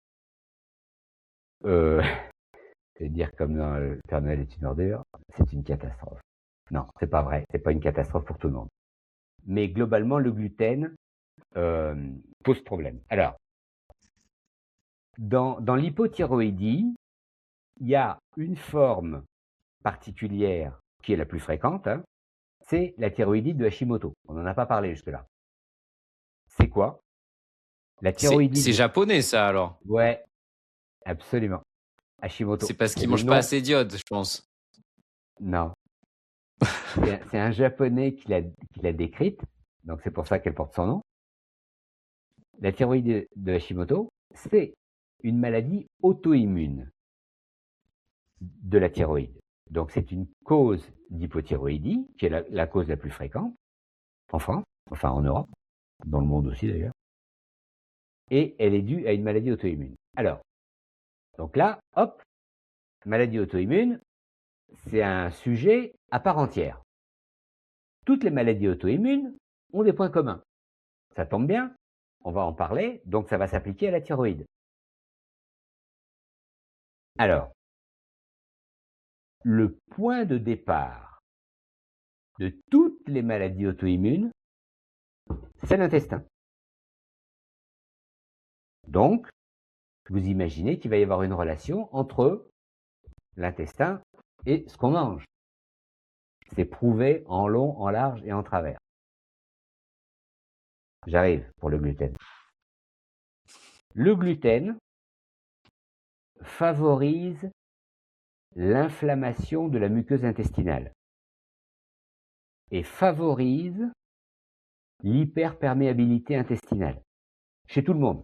Je vais dire comme dans le Père Noël est une ordure, c'est une catastrophe. Non, c'est pas vrai. C'est pas une catastrophe pour tout le monde. Mais globalement, le gluten pose problème. Alors, dans l'hypothyroïdie, il y a une forme particulière qui est la plus fréquente, hein, c'est la thyroïdite de Hashimoto. On n'en a pas parlé jusque-là. C'est quoi? La thyroïdite. C'est japonais, ça, alors. Ouais, absolument. Hashimoto. C'est parce C'est qu'ils le mangent nom. pas assez d'iode, je pense. Non. C'est un japonais qui l'a décrite, donc c'est pour ça qu'elle porte son nom. La thyroïdite de Hashimoto, c'est une maladie auto-immune de la thyroïde. Donc c'est une cause d'hypothyroïdie, qui est la cause la plus fréquente en France, enfin en Europe, dans le monde aussi d'ailleurs. Et elle est due à une maladie auto-immune. Alors, donc là, hop, maladie auto-immune, c'est un sujet à part entière. Toutes les maladies auto-immunes ont des points communs. Ça tombe bien, on va en parler, donc ça va s'appliquer à la thyroïde. Alors, le point de départ de toutes les maladies auto-immunes, c'est l'intestin. Donc, vous imaginez qu'il va y avoir une relation entre l'intestin et ce qu'on mange. C'est prouvé en long, en large et en travers. J'arrive pour le gluten. Le gluten favorise l'inflammation de la muqueuse intestinale et favorise l'hyperperméabilité intestinale chez tout le monde.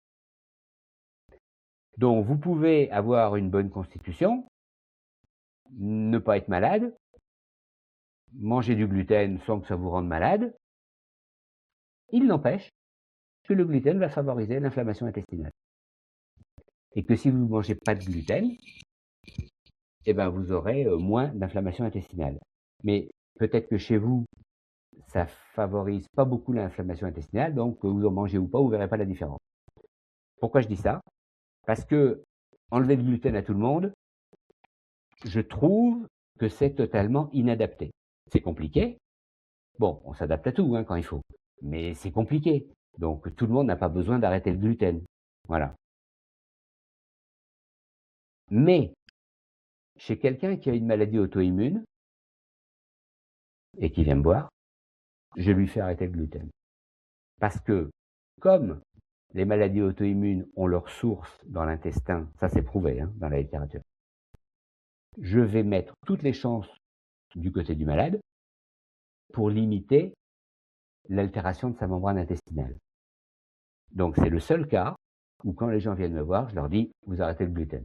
Donc, vous pouvez avoir une bonne constitution, ne pas être malade, manger du gluten sans que ça vous rende malade. Il n'empêche que le gluten va favoriser l'inflammation intestinale. Et que si vous ne mangez pas de gluten, eh ben vous aurez moins d'inflammation intestinale. Mais peut-être que chez vous, ça favorise pas beaucoup l'inflammation intestinale, donc que vous en mangez ou pas, vous verrez pas la différence. Pourquoi je dis ça? Parce que enlever le gluten à tout le monde, je trouve que c'est totalement inadapté. C'est compliqué. Bon, on s'adapte à tout hein, quand il faut, mais c'est compliqué. Donc tout le monde n'a pas besoin d'arrêter le gluten. Voilà. Mais chez quelqu'un qui a une maladie auto-immune et qui vient me voir, je lui fais arrêter le gluten. Parce que comme les maladies auto-immunes ont leur source dans l'intestin, ça c'est prouvé hein, dans la littérature, je vais mettre toutes les chances du côté du malade pour limiter l'altération de sa membrane intestinale. Donc c'est le seul cas où quand les gens viennent me voir, je leur dis, vous arrêtez le gluten.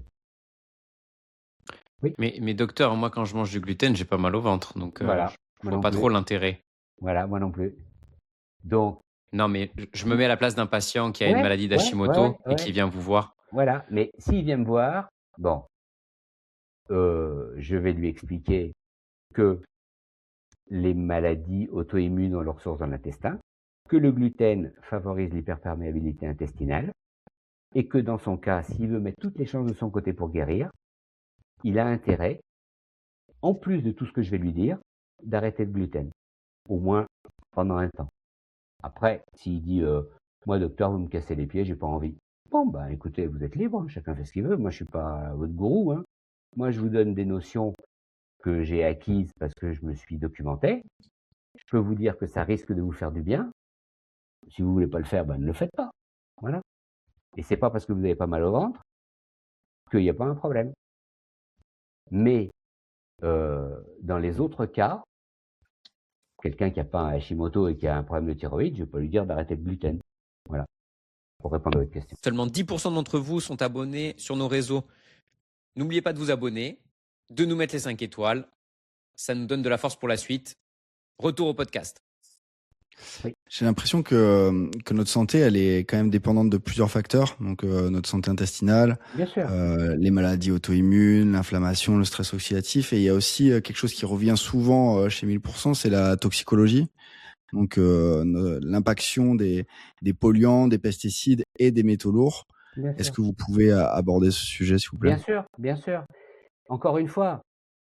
Oui. Mais docteur, moi quand je mange du gluten, j'ai pas mal au ventre, donc Voilà, je moi vois non pas plus. trop l'intérêt. Voilà, moi non plus. Donc, Non, mais je me mets à la place d'un patient qui a une ouais, maladie ouais, ouais, ouais, d'Hashimoto et qui ouais. vient vous voir. Voilà. Mais s'il vient me voir, bon, je vais lui expliquer que les maladies auto-immunes ont leur source dans l'intestin, que le gluten favorise l'hyperperméabilité intestinale, et que dans son cas, s'il veut mettre toutes les chances de son côté pour guérir, il a intérêt, en plus de tout ce que je vais lui dire, d'arrêter le gluten, au moins pendant un temps. Après, s'il dit moi docteur, vous me cassez les pieds, j'ai pas envie. Bon ben écoutez, vous êtes libre, chacun fait ce qu'il veut. Moi je suis pas votre gourou, hein. Moi je vous donne des notions que j'ai acquises parce que je me suis documenté. Je peux vous dire que ça risque de vous faire du bien. Si vous voulez pas le faire, ben ne le faites pas. Voilà. Et c'est pas parce que vous n'avez pas mal au ventre qu'il n'y a pas un problème. Mais dans les autres cas, quelqu'un qui n'a pas un Hashimoto et qui a un problème de thyroïde, je ne vais pas lui dire d'arrêter le gluten. Voilà, pour répondre à votre question. Seulement 10% d'entre vous sont abonnés sur nos réseaux. N'oubliez pas de vous abonner, de nous mettre les 5 étoiles. Ça nous donne de la force pour la suite. Retour au podcast. Oui. J'ai l'impression que notre santé, elle est quand même dépendante de plusieurs facteurs. Donc notre santé intestinale, Bien sûr. les maladies auto-immunes, l'inflammation, le stress oxydatif. Et il y a aussi quelque chose qui revient souvent chez 1000%, c'est la toxicologie. Donc l'impaction des polluants, des pesticides et des métaux lourds. Bien Est-ce sûr. que vous pouvez aborder ce sujet, s'il vous plaît? Bien sûr, bien sûr. Encore une fois,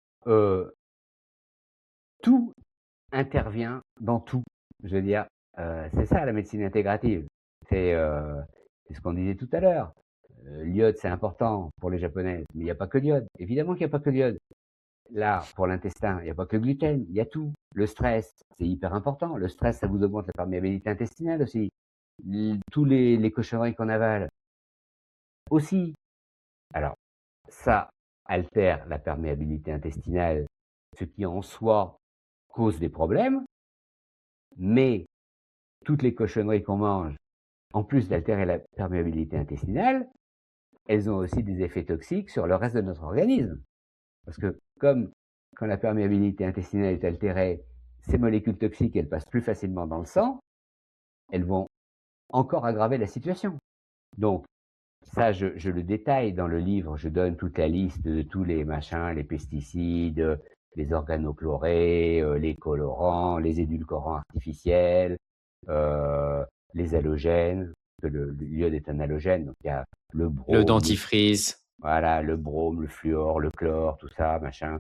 tout intervient dans tout. Je veux dire, c'est ça la médecine intégrative. C'est ce qu'on disait tout à l'heure. L'iode, c'est important pour les Japonais, mais il n'y a pas que l'iode. Évidemment qu'il n'y a pas que l'iode. Là, pour l'intestin, il n'y a pas que le gluten, il y a tout. Le stress, c'est hyper important. Le stress, ça vous augmente la perméabilité intestinale aussi. Tous les cochonneries qu'on avale aussi. Alors, ça altère la perméabilité intestinale, ce qui en soi cause des problèmes, mais toutes les cochonneries qu'on mange, en plus d'altérer la perméabilité intestinale, elles ont aussi des effets toxiques sur le reste de notre organisme. Parce que comme quand la perméabilité intestinale est altérée, ces molécules toxiques, elles passent plus facilement dans le sang, elles vont encore aggraver la situation. Donc, ça, je le détaille dans le livre, je donne toute la liste de tous les machins, les pesticides, les organochlorés, les colorants, les édulcorants artificiels, les halogènes, que l'iode est un halogène, donc il y a le brome, Le dentifrice. voilà, le brome, le fluor, le chlore, tout ça, machin.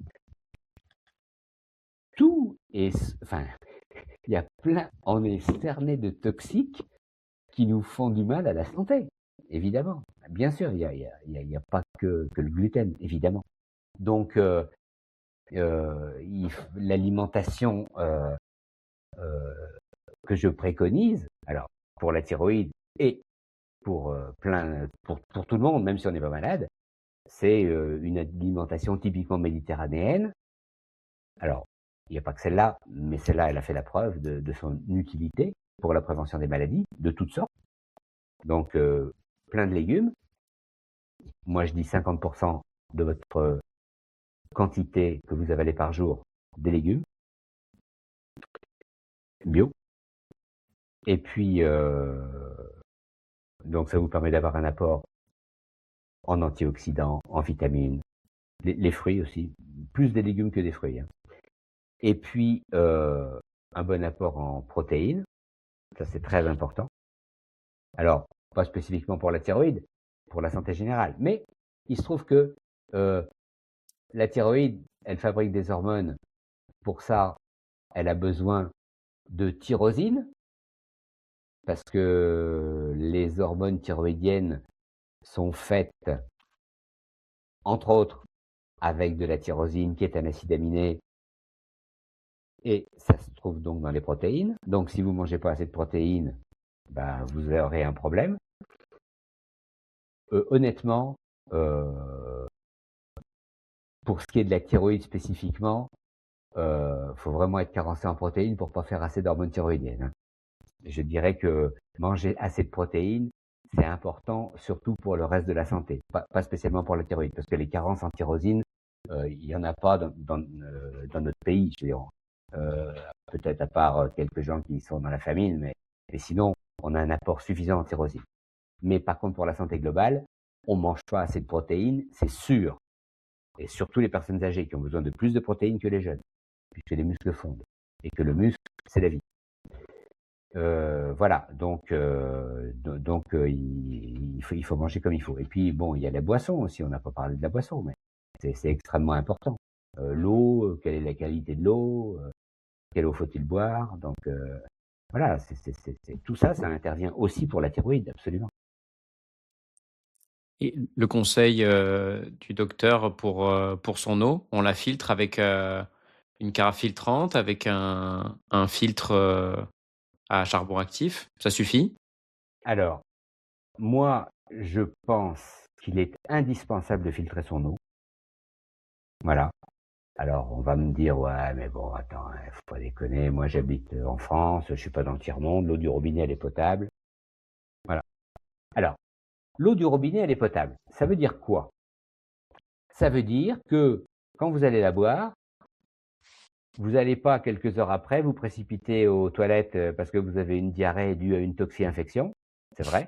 Tout est, enfin, il y a plein, on est cerné de toxiques qui nous font du mal à la santé, évidemment. Bien sûr, il y a pas que le gluten, évidemment. Donc, l'alimentation que je préconise, alors pour la thyroïde et pour pour tout le monde, même si on n'est pas malade, c'est une alimentation typiquement méditerranéenne. Alors, il n'y a pas que celle-là, mais celle-là, elle a fait la preuve de son utilité pour la prévention des maladies de toutes sortes. Donc, plein de légumes. Moi, je dis 50% de votre quantité que vous avalez par jour des légumes bio. Et puis, donc ça vous permet d'avoir un apport en antioxydants, en vitamines, les fruits aussi, plus des légumes que des fruits, hein. Et puis, un bon apport en protéines, ça c'est très important. Alors, pas spécifiquement pour la thyroïde, pour la santé générale, mais il se trouve que la thyroïde, elle fabrique des hormones. Pour ça, elle a besoin de tyrosine, parce que les hormones thyroïdiennes sont faites, entre autres, avec de la tyrosine, qui est un acide aminé, et ça se trouve donc dans les protéines. Donc, si vous mangez pas assez de protéines, ben, vous aurez un problème. Honnêtement, pour ce qui est de la thyroïde spécifiquement, faut vraiment être carencé en protéines pour pas faire assez d'hormones thyroïdiennes, hein. Je dirais que manger assez de protéines, c'est important, surtout pour le reste de la santé, pas spécialement pour la thyroïde, parce que les carences en tyrosine, il y en a pas dans notre pays, je veux dire. Peut-être à part quelques gens qui sont dans la famine, mais sinon, on a un apport suffisant en tyrosine. Mais par contre, pour la santé globale, on mange pas assez de protéines, c'est sûr. Et surtout les personnes âgées qui ont besoin de plus de protéines que les jeunes, puisque les muscles fondent. Et que le muscle, c'est la vie. Voilà, donc il faut manger comme il faut. Et puis bon, il y a la boisson aussi. On n'a pas parlé de la boisson, mais c'est extrêmement important. L'eau, quelle est la qualité de l'eau, quelle eau faut-il boire. Donc voilà, tout ça, ça intervient aussi pour la thyroïde, absolument. Et le conseil du docteur pour son eau, on la filtre avec une carafe filtrante, avec un filtre à charbon actif, ça suffit? Alors, moi, je pense qu'il est indispensable de filtrer son eau. Voilà. Alors, on va me dire, ouais, mais bon, attends, faut pas déconner. Moi, j'habite en France, je suis pas dans le tiers-monde. L'eau du robinet, elle est potable. Voilà. Alors, l'eau du robinet, elle est potable. Ça veut dire quoi? Ça veut dire que quand vous allez la boire, vous n'allez pas, quelques heures après, vous précipiter aux toilettes parce que vous avez une diarrhée due à une toxi-infection. C'est vrai.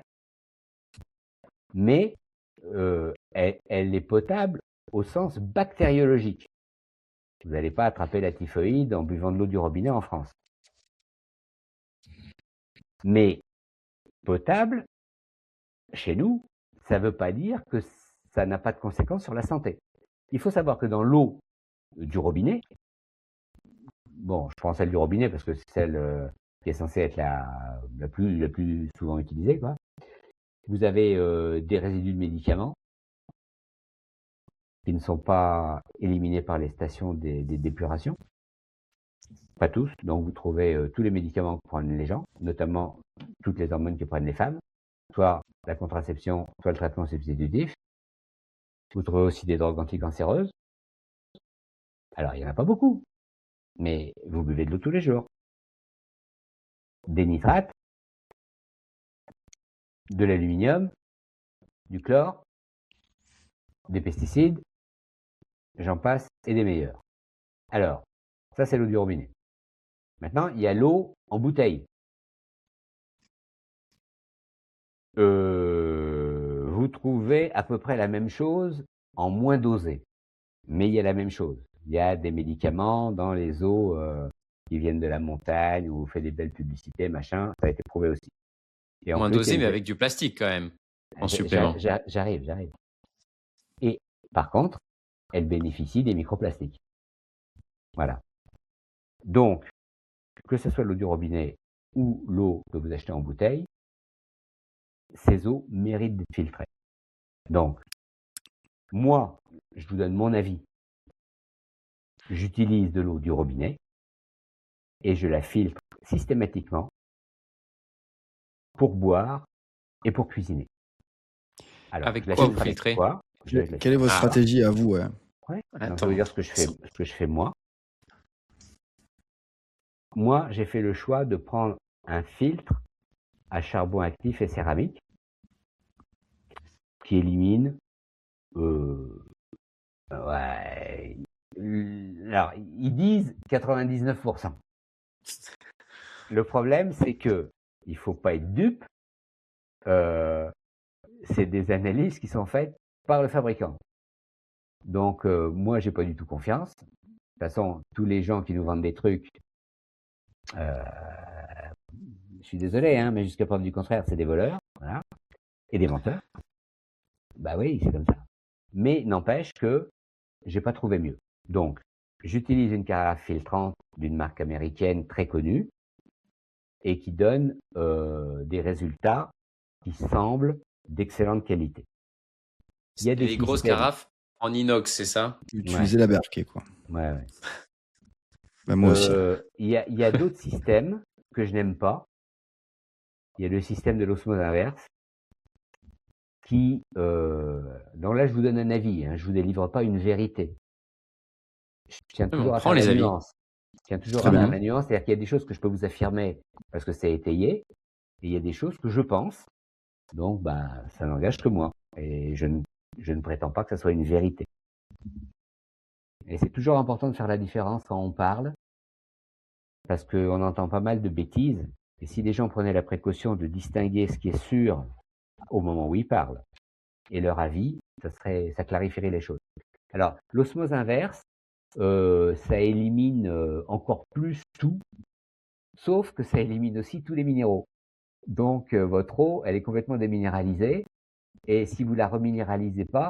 Mais elle est potable au sens bactériologique. Vous n'allez pas attraper la typhoïde en buvant de l'eau du robinet en France. Mais potable, chez nous, ça ne veut pas dire que ça n'a pas de conséquences sur la santé. Il faut savoir que dans l'eau du robinet, bon, je prends celle du robinet parce que c'est celle qui est censée être la plus souvent utilisée, quoi. Vous avez des résidus de médicaments qui ne sont pas éliminés par les stations d'épuration. Pas tous, donc vous trouvez tous les médicaments que prennent les gens, notamment toutes les hormones que prennent les femmes, soit la contraception, soit le traitement substitutif. Vous trouvez aussi des drogues anticancéreuses. Alors, il n'y en a pas beaucoup, mais vous buvez de l'eau tous les jours. Des nitrates, de l'aluminium, du chlore, des pesticides, j'en passe, et des meilleurs. Alors, ça c'est l'eau du robinet. Maintenant, il y a l'eau en bouteille. Vous trouvez à peu près la même chose en moins dosé. Mais il y a la même chose. Il y a des médicaments dans les eaux qui viennent de la montagne où on fait des belles publicités, machin. Ça a été prouvé aussi. Et en Moins plus, dosé, mais avec du plastique quand même, en supplément. J'arrive. Et par contre, elle bénéficie des microplastiques. Voilà. Donc, que ce soit l'eau du robinet ou l'eau que vous achetez en bouteille, ces eaux méritent d'être filtrées. Donc, moi, je vous donne mon avis. J'utilise de l'eau du robinet et je la filtre systématiquement pour boire et pour cuisiner. Alors, avec quoi vous filtrez? Quelle est votre stratégie à vous? Ouais. Donc, je veux dire ce que je fais moi. Moi, j'ai fait le choix de prendre un filtre à charbon actif et céramique qui élimine ouais, alors, ils disent 99%. Le problème, c'est que il faut pas être dupe. C'est des analyses qui sont faites par le fabricant. Donc, moi, j'ai pas du tout confiance. De toute façon, tous les gens qui nous vendent des trucs, je suis désolé, hein, mais jusqu'à preuve du contraire, c'est des voleurs, voilà, et des menteurs. Bah oui, c'est comme ça. Mais n'empêche que j'ai pas trouvé mieux. Donc, j'utilise une carafe filtrante d'une marque américaine très connue et qui donne des résultats qui semblent d'excellente qualité. Il y a des grosses carafes en inox, c'est ça? Utiliser la Berkey, quoi. Ouais. Bah, moi aussi. Il y a d'autres systèmes que je n'aime pas. Il y a le système de l'osmose inverse qui, donc là, je vous donne un avis, hein, je vous délivre pas une vérité. Je tiens toujours à faire la nuance. Je tiens toujours Très à bien. faire la nuance, c'est-à-dire qu'il y a des choses que je peux vous affirmer parce que c'est étayé, et il y a des choses que je pense, donc ça n'engage que moi. Et je ne prétends pas que ça soit une vérité. Et c'est toujours important de faire la différence quand on parle, parce qu'on entend pas mal de bêtises, et si les gens prenaient la précaution de distinguer ce qui est sûr au moment où ils parlent, et leur avis, ça clarifierait les choses. Alors, l'osmose inverse, ça élimine encore plus tout, sauf que ça élimine aussi tous les minéraux. Donc, votre eau, elle est complètement déminéralisée, et si vous la reminéralisez pas,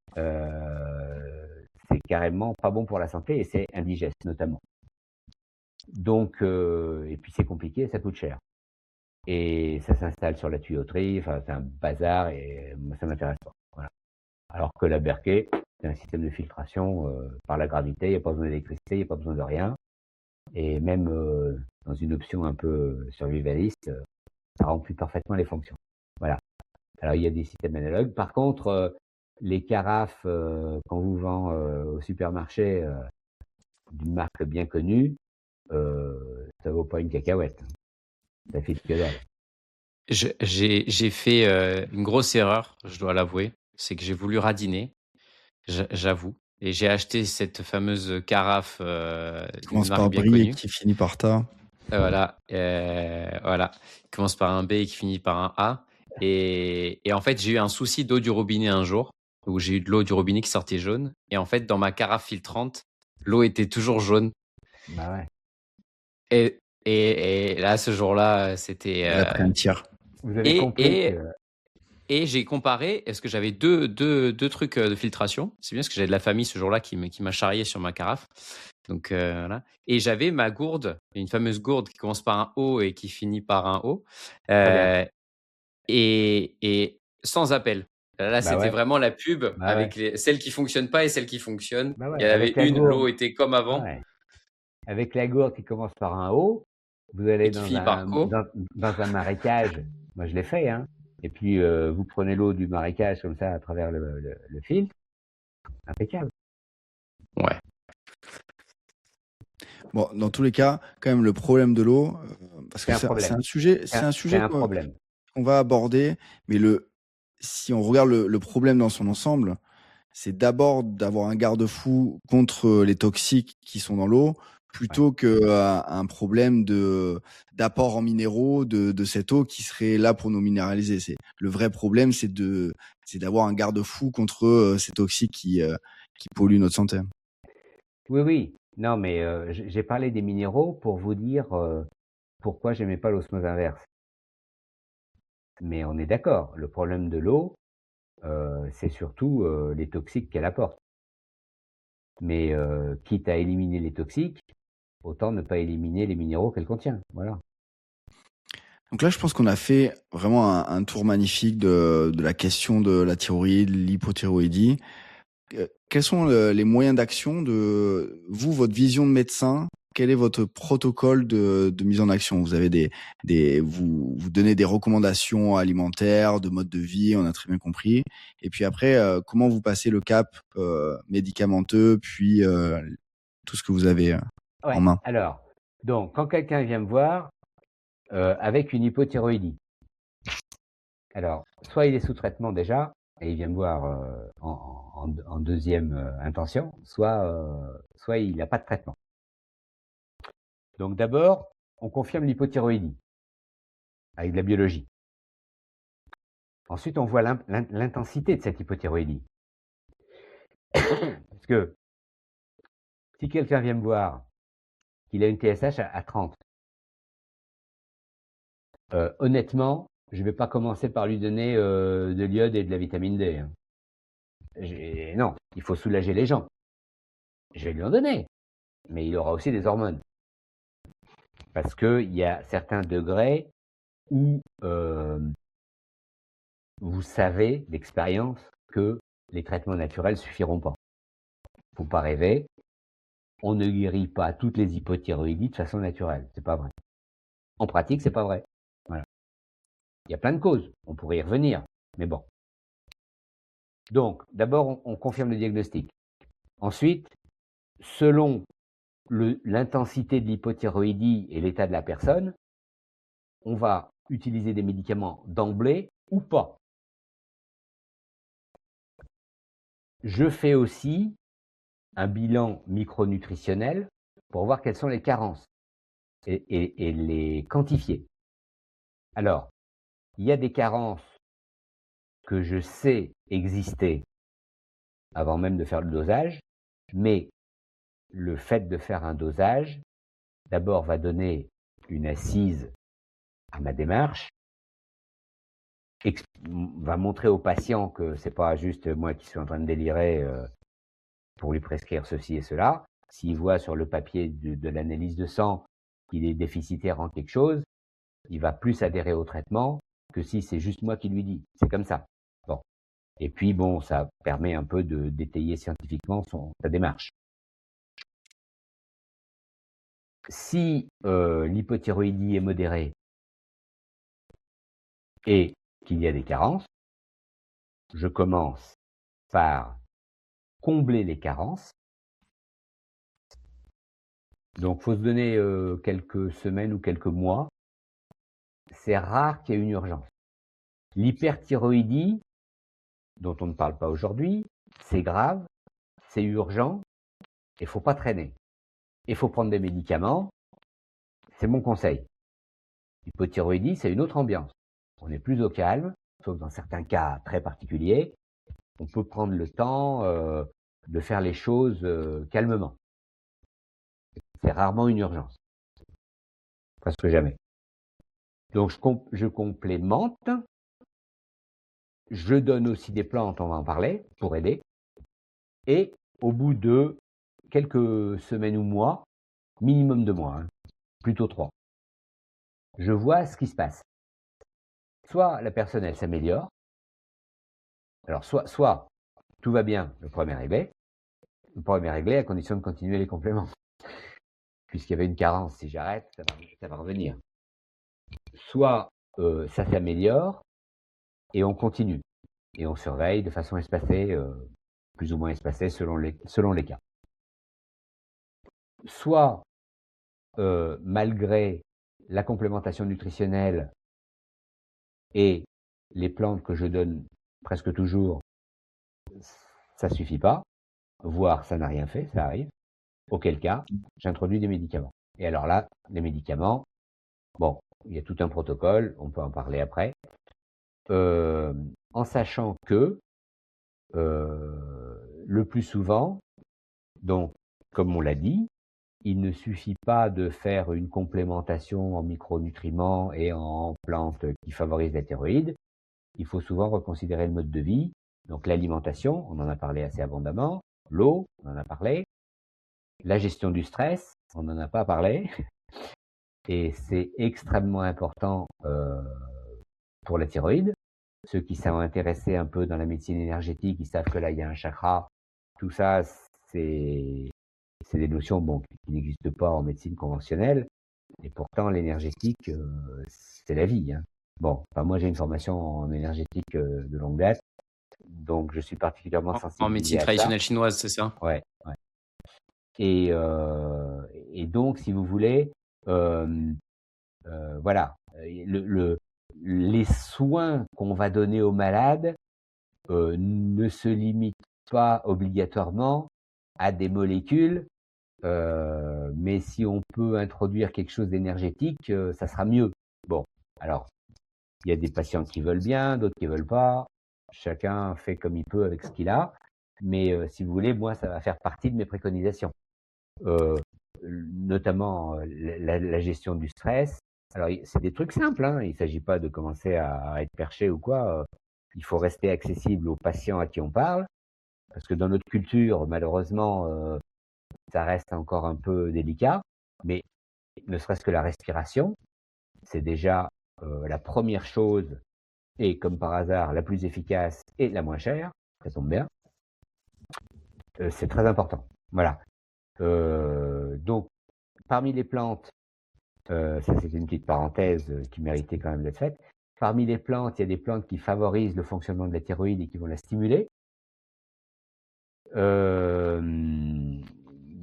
c'est carrément pas bon pour la santé, et c'est indigeste notamment. Donc, et puis c'est compliqué, ça coûte cher. Et ça s'installe sur la tuyauterie, enfin c'est un bazar, et moi ça m'intéresse pas. Voilà. Alors que la Berkey, c'est un système de filtration par la gravité, il n'y a pas besoin d'électricité, il n'y a pas besoin de rien. Et même dans une option un peu survivaliste, ça remplit parfaitement les fonctions. Voilà. Alors il y a des systèmes analogues. Par contre, les carafes qu'on vous vend au supermarché d'une marque bien connue, ça vaut pas une cacahuète. Ça filtre que dalle. J'ai fait une grosse erreur, je dois l'avouer. C'est que j'ai voulu radiner, j'avoue. Et j'ai acheté cette fameuse carafe Qui d'une commence marque par bien Brie et connue. qui finit par Ta. Voilà. Qui commence par un B et qui finit par un A. Et en fait, j'ai eu un souci d'eau du robinet un jour, où j'ai eu de l'eau du robinet qui sortait jaune. Et en fait, dans ma carafe filtrante, l'eau était toujours jaune. Bah ouais. Et là, ce jour-là, c'était. Elle a pris un tir. Vous avez Et, compris et, que et j'ai comparé, est-ce que j'avais deux trucs de filtration. C'est bien parce que j'avais de la famille ce jour-là qui m'a charrié sur ma carafe. Donc voilà. Et j'avais ma gourde, une fameuse gourde qui commence par un O et qui finit par un O. très bien. Et sans appel. Là, Bah c'était ouais. vraiment la pub Bah ouais. avec celles qui fonctionnent pas et celles qui fonctionnent. Bah ouais. Il y en avait Avec la une, l'eau gourde. était comme avant Ouais. Avec la gourde qui commence par un O, vous allez et qui finit par O. dans un marécage. Moi, je l'ai fait, hein. Et puis, vous prenez l'eau du marécage comme ça à travers le filtre. Impeccable. Ouais. Bon, dans tous les cas, quand même, le problème de l'eau, parce que C'est un problème. c'est un sujet, C'est un problème. qu'on va aborder, mais si on regarde le problème dans son ensemble, c'est d'abord d'avoir un garde-fou contre les toxiques qui sont dans l'eau, plutôt que un problème d'apport en minéraux de cette eau qui serait là pour nous minéraliser. Le vrai problème, c'est d'avoir un garde-fou contre ces toxiques qui polluent notre santé. Oui, oui. Non, mais j'ai parlé des minéraux pour vous dire pourquoi j'aimais pas l'osmose inverse. Mais on est d'accord, le problème de l'eau, c'est surtout les toxiques qu'elle apporte. Mais quitte à éliminer les toxiques, autant ne pas éliminer les minéraux qu'elle contient. Voilà. Donc là, je pense qu'on a fait vraiment un tour magnifique de la question de la thyroïde, l'hypothyroïdie. Quels sont les moyens d'action de vous, votre vision de médecin? Quel est votre protocole de mise en action? Vous avez vous donnez des recommandations alimentaires, de mode de vie, on a très bien compris. Et puis après, comment vous passez le cap médicamenteux, puis tout ce que vous avez Ouais. en main? Alors, donc, quand quelqu'un vient me voir avec une hypothyroïdie, alors, soit il est sous traitement déjà, et il vient me voir en deuxième intention, soit il n'a pas de traitement. Donc d'abord, on confirme l'hypothyroïdie avec de la biologie. Ensuite, on voit l'intensité de cette hypothyroïdie. Parce que si quelqu'un vient me voir qu'il a une TSH à 30, honnêtement, je ne vais pas commencer par lui donner de l'iode et de la vitamine D. Hein. Non, il faut soulager les gens. Je vais lui en donner, mais il aura aussi des hormones. Parce qu'il y a certains degrés où vous savez d'expérience que les traitements naturels suffiront pas. Faut pas rêver. On ne guérit pas toutes les hypothyroïdies de façon naturelle. C'est pas vrai. En pratique, c'est pas vrai. Voilà. Il y a plein de causes. On pourrait y revenir. Mais bon. Donc, d'abord, on confirme le diagnostic. Ensuite, selon l'intensité de l'hypothyroïdie et l'état de la personne, on va utiliser des médicaments d'emblée ou pas. Je fais aussi un bilan micronutritionnel pour voir quelles sont les carences et les quantifier. Alors, il y a des carences que je sais exister avant même de faire le dosage, mais le fait de faire un dosage, d'abord va donner une assise à ma démarche, va montrer au patient que c'est pas juste moi qui suis en train de délirer pour lui prescrire ceci et cela. S'il voit sur le papier de l'analyse de sang qu'il est déficitaire en quelque chose, il va plus adhérer au traitement que si c'est juste moi qui lui dis. C'est comme ça. Bon. Et puis bon, ça permet un peu de détailler scientifiquement sa démarche. Si l'hypothyroïdie est modérée et qu'il y a des carences, je commence par combler les carences. Donc, faut se donner quelques semaines ou quelques mois. C'est rare qu'il y ait une urgence. L'hyperthyroïdie, dont on ne parle pas aujourd'hui, c'est grave, c'est urgent, il faut pas traîner. Il faut prendre des médicaments, c'est mon conseil. L'hypothyroïdie, c'est une autre ambiance. On est plus au calme, sauf dans certains cas très particuliers. On peut prendre le temps de faire les choses calmement. C'est rarement une urgence. Presque jamais. Donc, je complémente. Je donne aussi des plantes, on va en parler, pour aider. Et au bout de quelques semaines ou mois, minimum 2 mois, plutôt 3, je vois ce qui se passe. Soit la personne, elle s'améliore. Alors, soit tout va bien, le problème est réglé. Le problème est réglé à condition de continuer les compléments. Puisqu'il y avait une carence, si j'arrête, ça va revenir. Soit ça s'améliore et on continue. Et on surveille de façon espacée, plus ou moins espacée selon les cas. Soit, malgré la complémentation nutritionnelle et les plantes que je donne presque toujours, ça suffit pas, voire ça n'a rien fait, ça arrive, auquel cas, j'introduis des médicaments. Et alors là, les médicaments, bon, il y a tout un protocole, on peut en parler après, en sachant que le plus souvent, donc, comme on l'a dit, il ne suffit pas de faire une complémentation en micronutriments et en plantes qui favorisent la thyroïde. Il faut souvent reconsidérer le mode de vie. Donc l'alimentation, on en a parlé assez abondamment. L'eau, on en a parlé. La gestion du stress, on n'en a pas parlé. Et c'est extrêmement important pour la thyroïde. Ceux qui sont intéressés un peu dans la médecine énergétique, ils savent que là, il y a un chakra. Tout ça, c'est des notions qui n'existent pas en médecine conventionnelle. Et pourtant, l'énergétique, c'est la vie. Bon, moi, j'ai une formation en énergétique de longue date. Donc, je suis particulièrement sensible en médecine traditionnelle chinoise, c'est ça? Ouais. Et donc, si vous voulez, voilà, les soins qu'on va donner aux malades ne se limitent pas obligatoirement à des molécules, mais si on peut introduire quelque chose d'énergétique, ça sera mieux. Bon, alors, il y a des patients qui veulent bien, d'autres qui veulent pas. Chacun fait comme il peut avec ce qu'il a. Mais si vous voulez, moi, ça va faire partie de mes préconisations. Notamment la gestion du stress. Alors, c'est des trucs simples, il ne s'agit pas de commencer à être perché ou quoi. Il faut rester accessible aux patients à qui on parle, parce que dans notre culture, malheureusement, ça reste encore un peu délicat, mais ne serait-ce que la respiration, c'est déjà la première chose, et comme par hasard, la plus efficace et la moins chère, ça tombe bien. C'est très important. Voilà. Donc, parmi les plantes, ça c'est une petite parenthèse qui méritait quand même d'être faite. Parmi les plantes, il y a des plantes qui favorisent le fonctionnement de la thyroïde et qui vont la stimuler.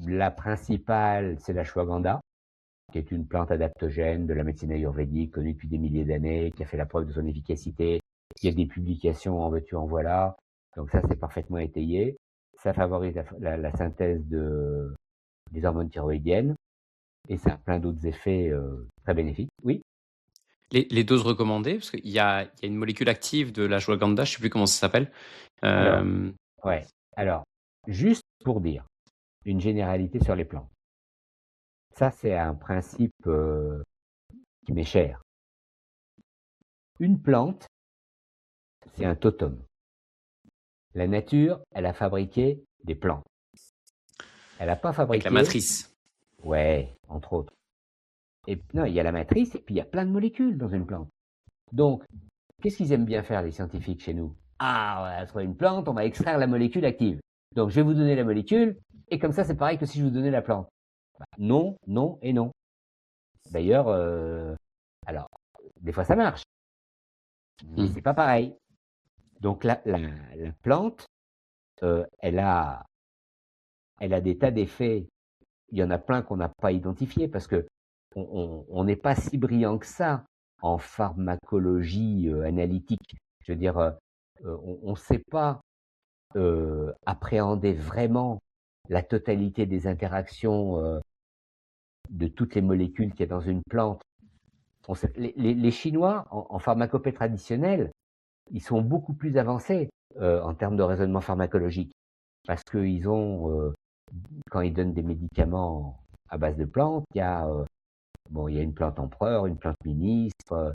La principale, c'est l'ashwagandha, qui est une plante adaptogène de la médecine ayurvédique, connue depuis des milliers d'années, qui a fait la preuve de son efficacité. Il y a des publications en veux-tu, en voilà. Donc ça, c'est parfaitement étayé. Ça favorise la synthèse des hormones thyroïdiennes. Et ça a plein d'autres effets très bénéfiques. Oui. Les doses recommandées, parce qu'il y a une molécule active de l'ashwagandha, je ne sais plus comment ça s'appelle. Alors, ouais. Alors, juste pour dire une généralité sur les plantes. Ça, c'est un principe qui m'est cher. Une plante, c'est un totem. La nature, elle a fabriqué des plantes. Elle n'a pas Avec fabriqué... la matrice. Ouais, entre autres. Et non, il y a la matrice et puis il y a plein de molécules dans une plante. Donc, qu'est-ce qu'ils aiment bien faire, les scientifiques, chez nous? Ah, on va trouver une plante, on va extraire la molécule active. Donc, je vais vous donner la molécule, et comme ça, c'est pareil que si je vous donnais la plante. Bah, non, non et non. D'ailleurs, alors, des fois ça marche, mais c'est pas pareil. Donc, la plante, elle a des tas d'effets. Il y en a plein qu'on n'a pas identifiés parce que on n'est pas si brillant que ça en pharmacologie analytique. Je veux dire, on ne sait pas appréhender vraiment la totalité des interactions de toutes les molécules qu'il y a dans une plante. Les Chinois, en pharmacopée traditionnelle, ils sont beaucoup plus avancés en termes de raisonnement pharmacologique parce qu'ils ont, quand ils donnent des médicaments à base de plantes, il y a une plante empereur, une plante ministre.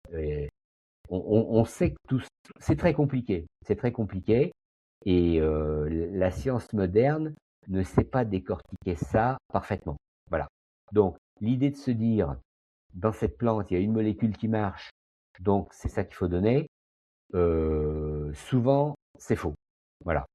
On sait que tout, c'est très compliqué. C'est très compliqué. Et la science moderne ne sait pas décortiquer ça parfaitement. Voilà. Donc, l'idée de se dire, dans cette plante, il y a une molécule qui marche, donc c'est ça qu'il faut donner, souvent, c'est faux. Voilà.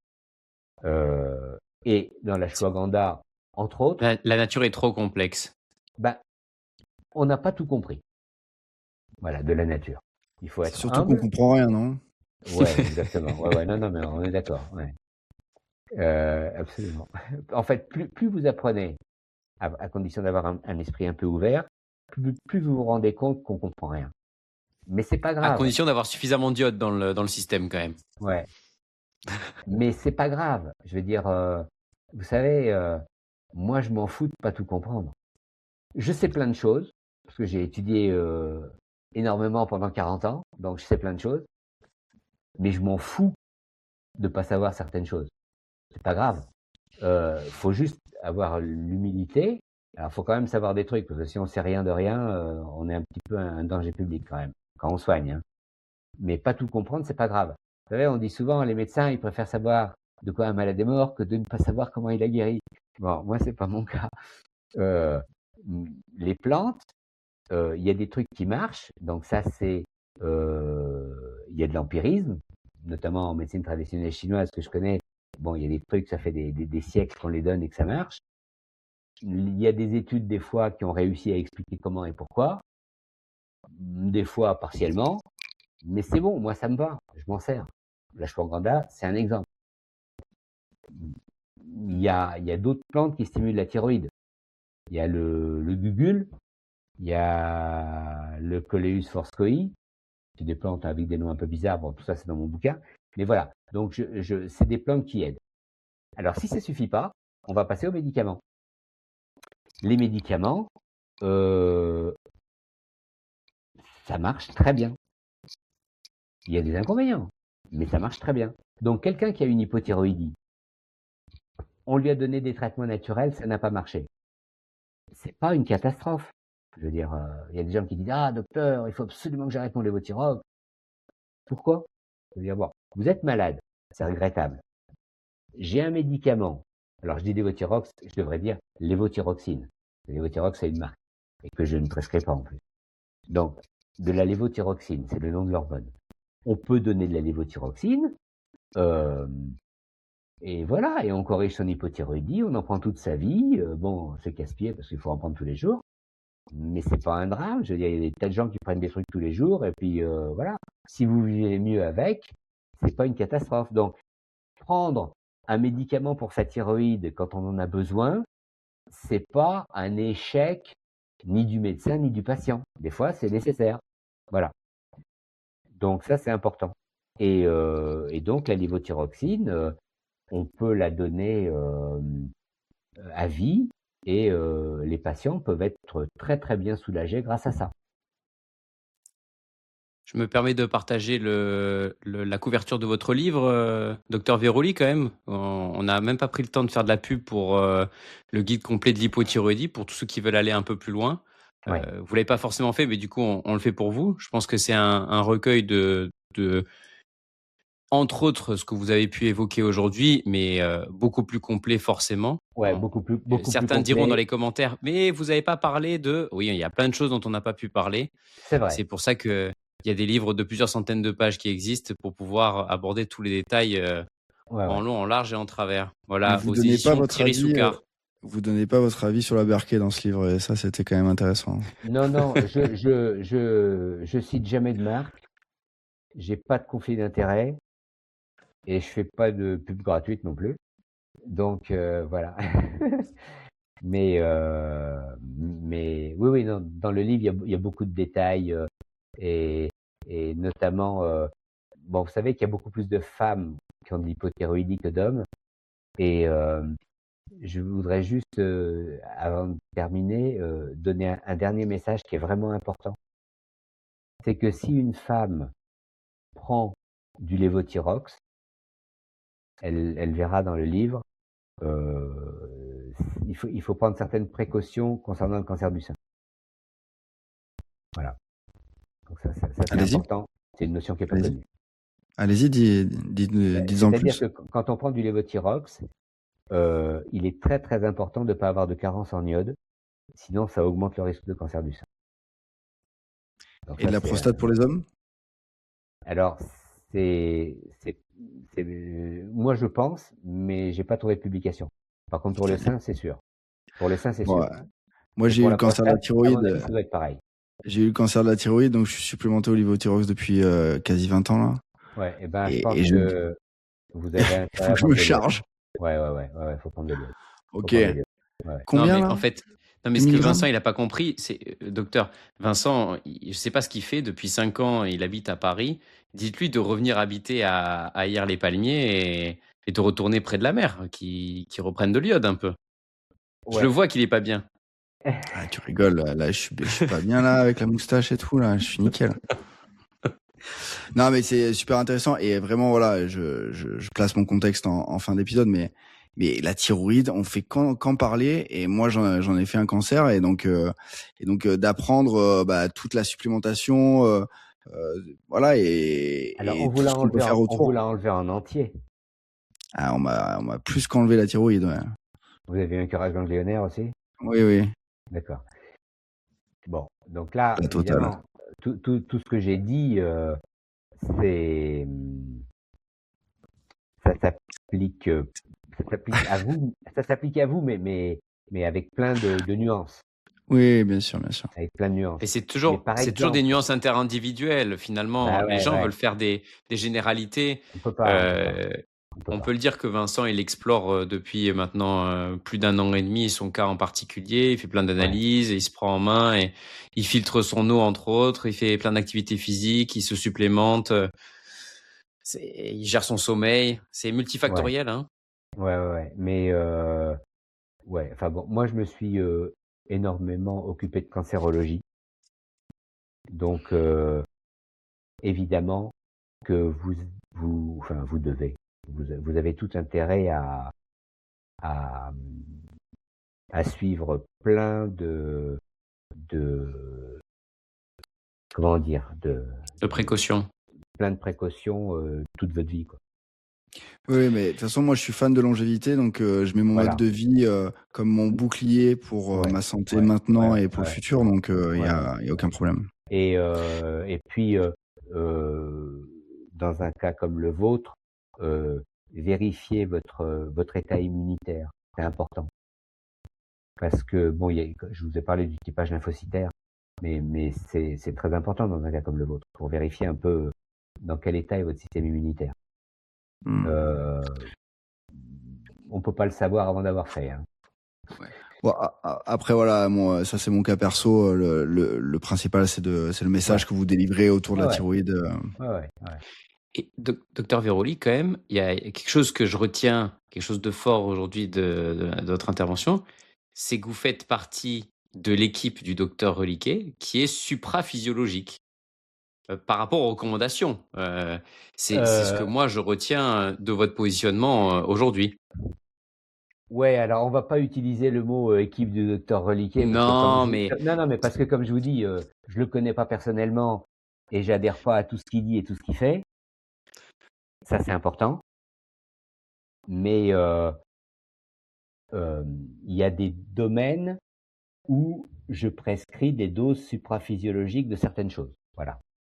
Et dans l'ashwagandha, entre autres... La nature est trop complexe. Ben, on n'a pas tout compris. Voilà, de la nature. Il faut être surtout humble. qu'on comprend rien, non? Ouais, exactement. Ouais, non, mais on est d'accord. Ouais. Absolument. En fait, plus vous apprenez, à condition d'avoir un esprit un peu ouvert, plus vous vous rendez compte qu'on comprend rien. Mais c'est pas grave. À condition d'avoir suffisamment d'iode dans le système, quand même. Ouais. Mais c'est pas grave. Je veux dire, vous savez, moi, je m'en fous de pas tout comprendre. Je sais plein de choses, parce que j'ai étudié énormément pendant 40 ans, donc je sais plein de choses. Mais je m'en fous de pas savoir certaines choses. C'est pas grave. Faut juste avoir l'humilité. Alors, faut quand même savoir des trucs, parce que si on sait rien de rien, on est un petit peu un danger public quand même, quand on soigne. Hein. Mais pas tout comprendre, c'est pas grave. Vous savez, on dit souvent, les médecins, ils préfèrent savoir de quoi un malade est mort que de ne pas savoir comment il a guéri. Bon, moi, c'est pas mon cas. Les plantes, il y a des trucs qui marchent. Donc ça, c'est, il y a de l'empirisme, notamment en médecine traditionnelle chinoise que je connais. Bon, il y a des trucs, ça fait des siècles qu'on les donne et que ça marche. Il y a des études, des fois, qui ont réussi à expliquer comment et pourquoi. Des fois, partiellement. Mais c'est bon, moi, ça me va. Je m'en sers. L'ashwagandha, c'est un exemple. Il y a d'autres plantes qui stimulent la thyroïde. Il y a le gugule, il y a le Coleus forscoi, c'est des plantes avec des noms un peu bizarres, bon, tout ça c'est dans mon bouquin, mais voilà, donc c'est des plantes qui aident. Alors si ça suffit pas, on va passer aux médicaments. Les médicaments, ça marche très bien. Il y a des inconvénients, mais ça marche très bien. Donc quelqu'un qui a une hypothyroïdie, on lui a donné des traitements naturels, ça n'a pas marché. C'est pas une catastrophe. Je veux dire, il y a des gens qui disent « Ah, docteur, il faut absolument que j'arrête mon lévothyrox. » Pourquoi? Je veux dire, bon, vous êtes malade, c'est regrettable. J'ai un médicament. Alors, je dis lévothyrox, je devrais dire lévothyroxine. Lévothyrox, c'est une marque, et que je ne prescris pas en plus. Donc, de la lévothyroxine, c'est le nom de l'hormone. On peut donner de la lévothyroxine, et voilà, et on corrige son hypothyroïdie, on en prend toute sa vie. Bon, c'est casse-pied parce qu'il faut en prendre tous les jours. Mais c'est pas un drame. Je veux dire, il y a des tas de gens qui prennent des trucs tous les jours, et puis voilà. Si vous vivez mieux avec, c'est pas une catastrophe. Donc, prendre un médicament pour sa thyroïde quand on en a besoin, c'est pas un échec ni du médecin ni du patient. Des fois, c'est nécessaire. Voilà. Donc ça, c'est important. Et donc la levothyroxine, on peut la donner à vie et les patients peuvent être très très bien soulagés grâce à ça. Je me permets de partager la couverture de votre livre, Docteur Véroli, quand même. On n'a même pas pris le temps de faire de la pub pour le guide complet de l'hypothyroïdie, pour tous ceux qui veulent aller un peu plus loin. Ouais. Vous l'avez pas forcément fait, mais du coup, on le fait pour vous. Je pense que c'est un recueil de, entre autres, ce que vous avez pu évoquer aujourd'hui, mais beaucoup plus complet forcément. Ouais, beaucoup plus Certains diront dans complet. les commentaires, mais vous n'avez pas parlé de... Oui, il y a plein de choses dont on n'a pas pu parler. C'est vrai. C'est pour ça que il y a des livres de plusieurs centaines de pages qui existent pour pouvoir aborder tous les détails Ouais, en ouais. long, en large et en travers. Mais Voilà, aux éditions Thierry Soucard. vous donnez pas votre avis sur la Berkey dans ce livre, et ça, c'était quand même intéressant. Non, non, je cite jamais de marque. J'ai pas de conflit d'intérêt et je fais pas de pub gratuite non plus. Donc voilà. Mais oui, oui, non, dans le livre, il y a beaucoup de détails et, et notamment, bon, vous savez qu'il y a beaucoup plus de femmes qui ont de l'hypothyroïdie que d'hommes. Et je voudrais juste, avant de terminer, donner un dernier message qui est vraiment important. C'est que si une femme prend du lévothyrox, elle verra dans le livre, il faut prendre certaines précautions concernant le cancer du sein. Voilà. Donc ça c'est Allez-y. important. C'est une notion qui est pas connue. Allez-y, dites-en C'est-à-dire plus. que quand on prend du lévothyrox, il est très très important de ne pas avoir de carence en iode, sinon ça augmente le risque de cancer du sein. Donc Et de la prostate pour les hommes? Alors, moi je pense, mais j'ai pas trouvé de publication. Par contre, pour le sein, c'est sûr. Pour le sein, c'est Bon, sûr. moi, Et j'ai eu pour le la cancer de la prostate, à mon avis, thyroïde. ça doit être pareil. J'ai eu le cancer de la thyroïde, donc je suis supplémenté au lévothyrox depuis quasi 20 ans là. Ouais, et ben, je Et, pense et je, que vous avez il intérêt faut à que je prendre me de l'iode. charge. Ouais, faut prendre de l'iode. Faut Ok. prendre de l'iode. Ouais. Non, Combien mais là? en fait, non, mais 2 ce que milligrammes? Vincent, il n'a pas compris, c'est, docteur, Vincent, je sais pas ce qu'il fait depuis 5 ans, il habite à Paris. Dites-lui de revenir habiter à Hyères-les-Palmiers et de retourner près de la mer, qui reprenne de l'iode un peu. Je le Ouais. vois qu'il est pas bien. Ah, tu rigoles, là, je suis pas bien là avec la moustache et tout là, je suis nickel. Non, mais c'est super intéressant et vraiment voilà, je place mon contexte en fin d'épisode, mais la thyroïde, on fait qu'en parler et moi j'en ai fait un cancer et donc d'apprendre toute la supplémentation, voilà Alors, et tout ce qu'on peut faire on vous autour. l'a enlevé en entier. Ah, on m'a plus qu'enlevé la thyroïde. Ouais. Vous avez eu un curage ganglionnaire aussi? Oui, oui, D'accord. Bon, donc là, la totale. évidemment, tout ce que j'ai dit, c'est, ça s'applique, ça s'applique à vous, mais avec plein de nuances, Oui, bien sûr, bien sûr. avec plein de nuances. Et c'est Mais toujours, par c'est toujours des exemple, nuances interindividuelles. Finalement, bah les ouais, gens ouais, veulent faire des généralités. on peut pas, On peut le dire que Vincent, il explore depuis maintenant plus d'un an et demi son cas en particulier. Il fait plein Ouais, d'analyses, et il se prend en main et il filtre son eau entre autres. Il fait plein d'activités physiques, il se supplémente. Il gère son sommeil. C'est ouais, multifactoriel, hein. ouais. Mais ouais, enfin bon, moi je me suis énormément occupé de cancérologie, donc évidemment que enfin vous avez tout intérêt à, à suivre plein de comment dire, De précaution. plein de précautions toute votre vie, quoi. Oui, mais de toute façon, moi, je suis fan de longévité, donc je mets mon mode Voilà. de vie comme mon bouclier pour Ouais, ma santé ouais, maintenant ouais, et pour le ouais, futur, donc il y ouais. a aucun problème. Et puis dans un cas comme le vôtre, vérifiez votre état immunitaire. C'est important. Parce que, bon, je vous ai parlé du typage lymphocytaire, mais c'est très important dans un cas comme le vôtre, pour vérifier un peu dans quel état est votre système immunitaire. Hmm. On peut pas le savoir avant d'avoir fait, hein. Ouais. Bon, après voilà, moi ça c'est mon cas perso. Le principal c'est le message que vous délivrez autour de la thyroïde. Ouais. Et docteur Véroli, quand même, il y a quelque chose que je retiens, quelque chose de fort aujourd'hui de votre intervention, c'est que vous faites partie de l'équipe du docteur Reliquet qui est supraphysiologique par rapport aux recommandations. C'est ce que moi je retiens de votre positionnement aujourd'hui. Ouais, alors on va pas utiliser le mot équipe du docteur Reliquet Non, mais mais parce que comme je vous dis, je le connais pas personnellement et j'adhère pas à tout ce qu'il dit et tout ce qu'il fait. Ça c'est important. Mais il y a des domaines où je prescris des doses supraphysiologiques de certaines choses. Voilà.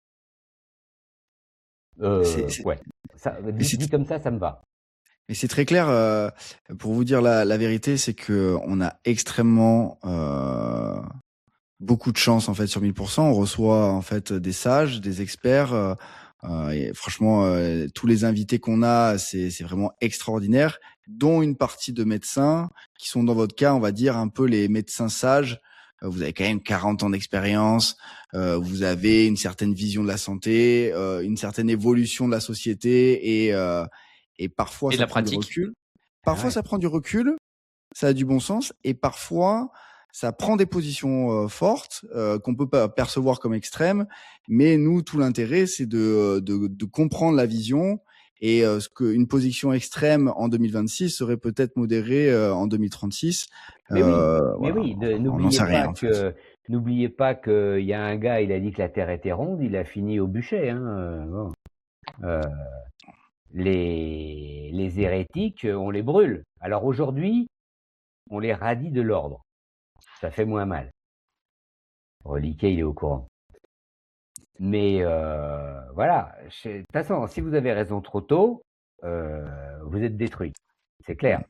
Ouais. Ça, dit comme ça me va. Mais c'est très clair. Pour vous dire la vérité, c'est que on a extrêmement beaucoup de chance en fait sur 1000%. On reçoit en fait des sages, des experts. Et franchement, tous les invités qu'on a, c'est vraiment extraordinaire, dont une partie de médecins qui sont dans votre cas, on va dire un peu les médecins sages. Vous avez quand même 40 ans d'expérience, vous avez une certaine vision de la santé, une certaine évolution de la société et parfois et ça la prend pratique. du recul. Parfois ça prend du recul, ça a du bon sens et parfois ça prend des positions fortes qu'on peut pas percevoir comme extrêmes, mais nous tout l'intérêt c'est de comprendre la vision et ce qu'une position extrême en 2026 serait peut-être modérée en 2036. Mais Voilà. oui, On n'en sait rien en fait. N'oubliez pas qu'il y a un gars, il a dit que la Terre était ronde, il a fini au bûcher. Hein. Bon. Les hérétiques, on les brûle. Alors aujourd'hui, on les radie de l'ordre. Ça fait moins mal. Reliquet, il est au courant. Mais voilà. De toute façon, si vous avez raison trop tôt, vous êtes détruit. C'est clair.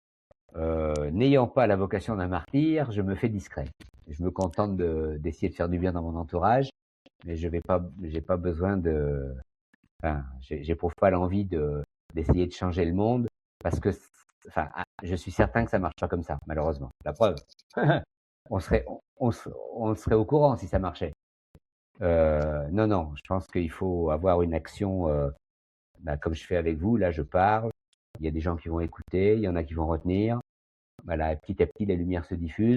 N'ayant pas la vocation d'un martyr, je me fais discret. Je me contente d'essayer de faire du bien dans mon entourage, mais j'ai pas besoin de. Enfin, j'éprouve pas l'envie d'essayer de changer le monde parce que, enfin, je suis certain que ça marche pas comme ça, malheureusement. La preuve, on serait au courant si ça marchait. Non, je pense qu'il faut avoir une action, comme je fais avec vous. Là, je parle. Il y a des gens qui vont écouter, il y en a qui vont retenir. Voilà, petit à petit, la lumière se diffuse,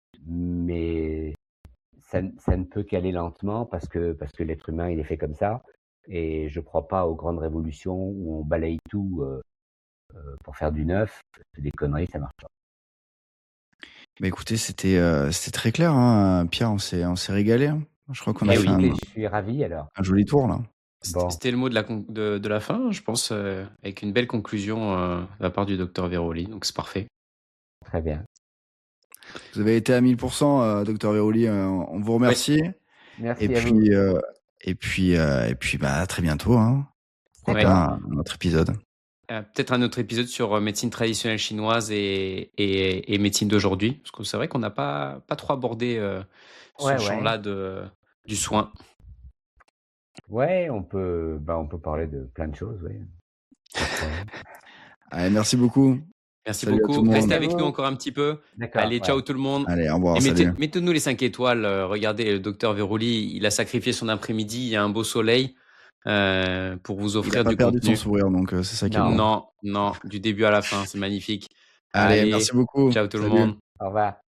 mais ça ne peut qu'aller lentement parce que l'être humain, il est fait comme ça. Et je crois pas aux grandes révolutions où on balaye tout pour faire du neuf. C'est des conneries, ça marche pas. Bah écoutez, c'était très clair, hein. Pierre, on s'est régalé. Hein. Je crois qu'on a fait je suis ravi alors. Un joli tour là. Bon. C'était le mot de la fin, je pense, avec une belle conclusion de la part du docteur Véroli, donc c'est parfait. Très bien. Vous avez été à 1000%, docteur Véroli. On vous remercie. Oui. Merci et à puis, vous. Et puis, bah, à très bientôt. Hein. Ouais. Un autre épisode. Peut-être un autre épisode sur médecine traditionnelle chinoise et médecine d'aujourd'hui, parce que c'est vrai qu'on n'a pas trop abordé ce champ-là du soin. Ouais, on peut parler de plein de choses, oui. Allez, merci beaucoup. Merci beaucoup. Restez avec nous encore un petit peu. Allez, ciao tout le monde. Allez, au revoir. Et mettez-nous les 5 étoiles. Regardez, le docteur Véroli, il a sacrifié son après-midi. Il y a un beau soleil pour vous offrir du contenu. Il n'a pas perdu son sourire, donc c'est ça qui est bon. Non, du début à la fin, c'est magnifique. Allez, merci beaucoup. Ciao tout le monde. Au revoir.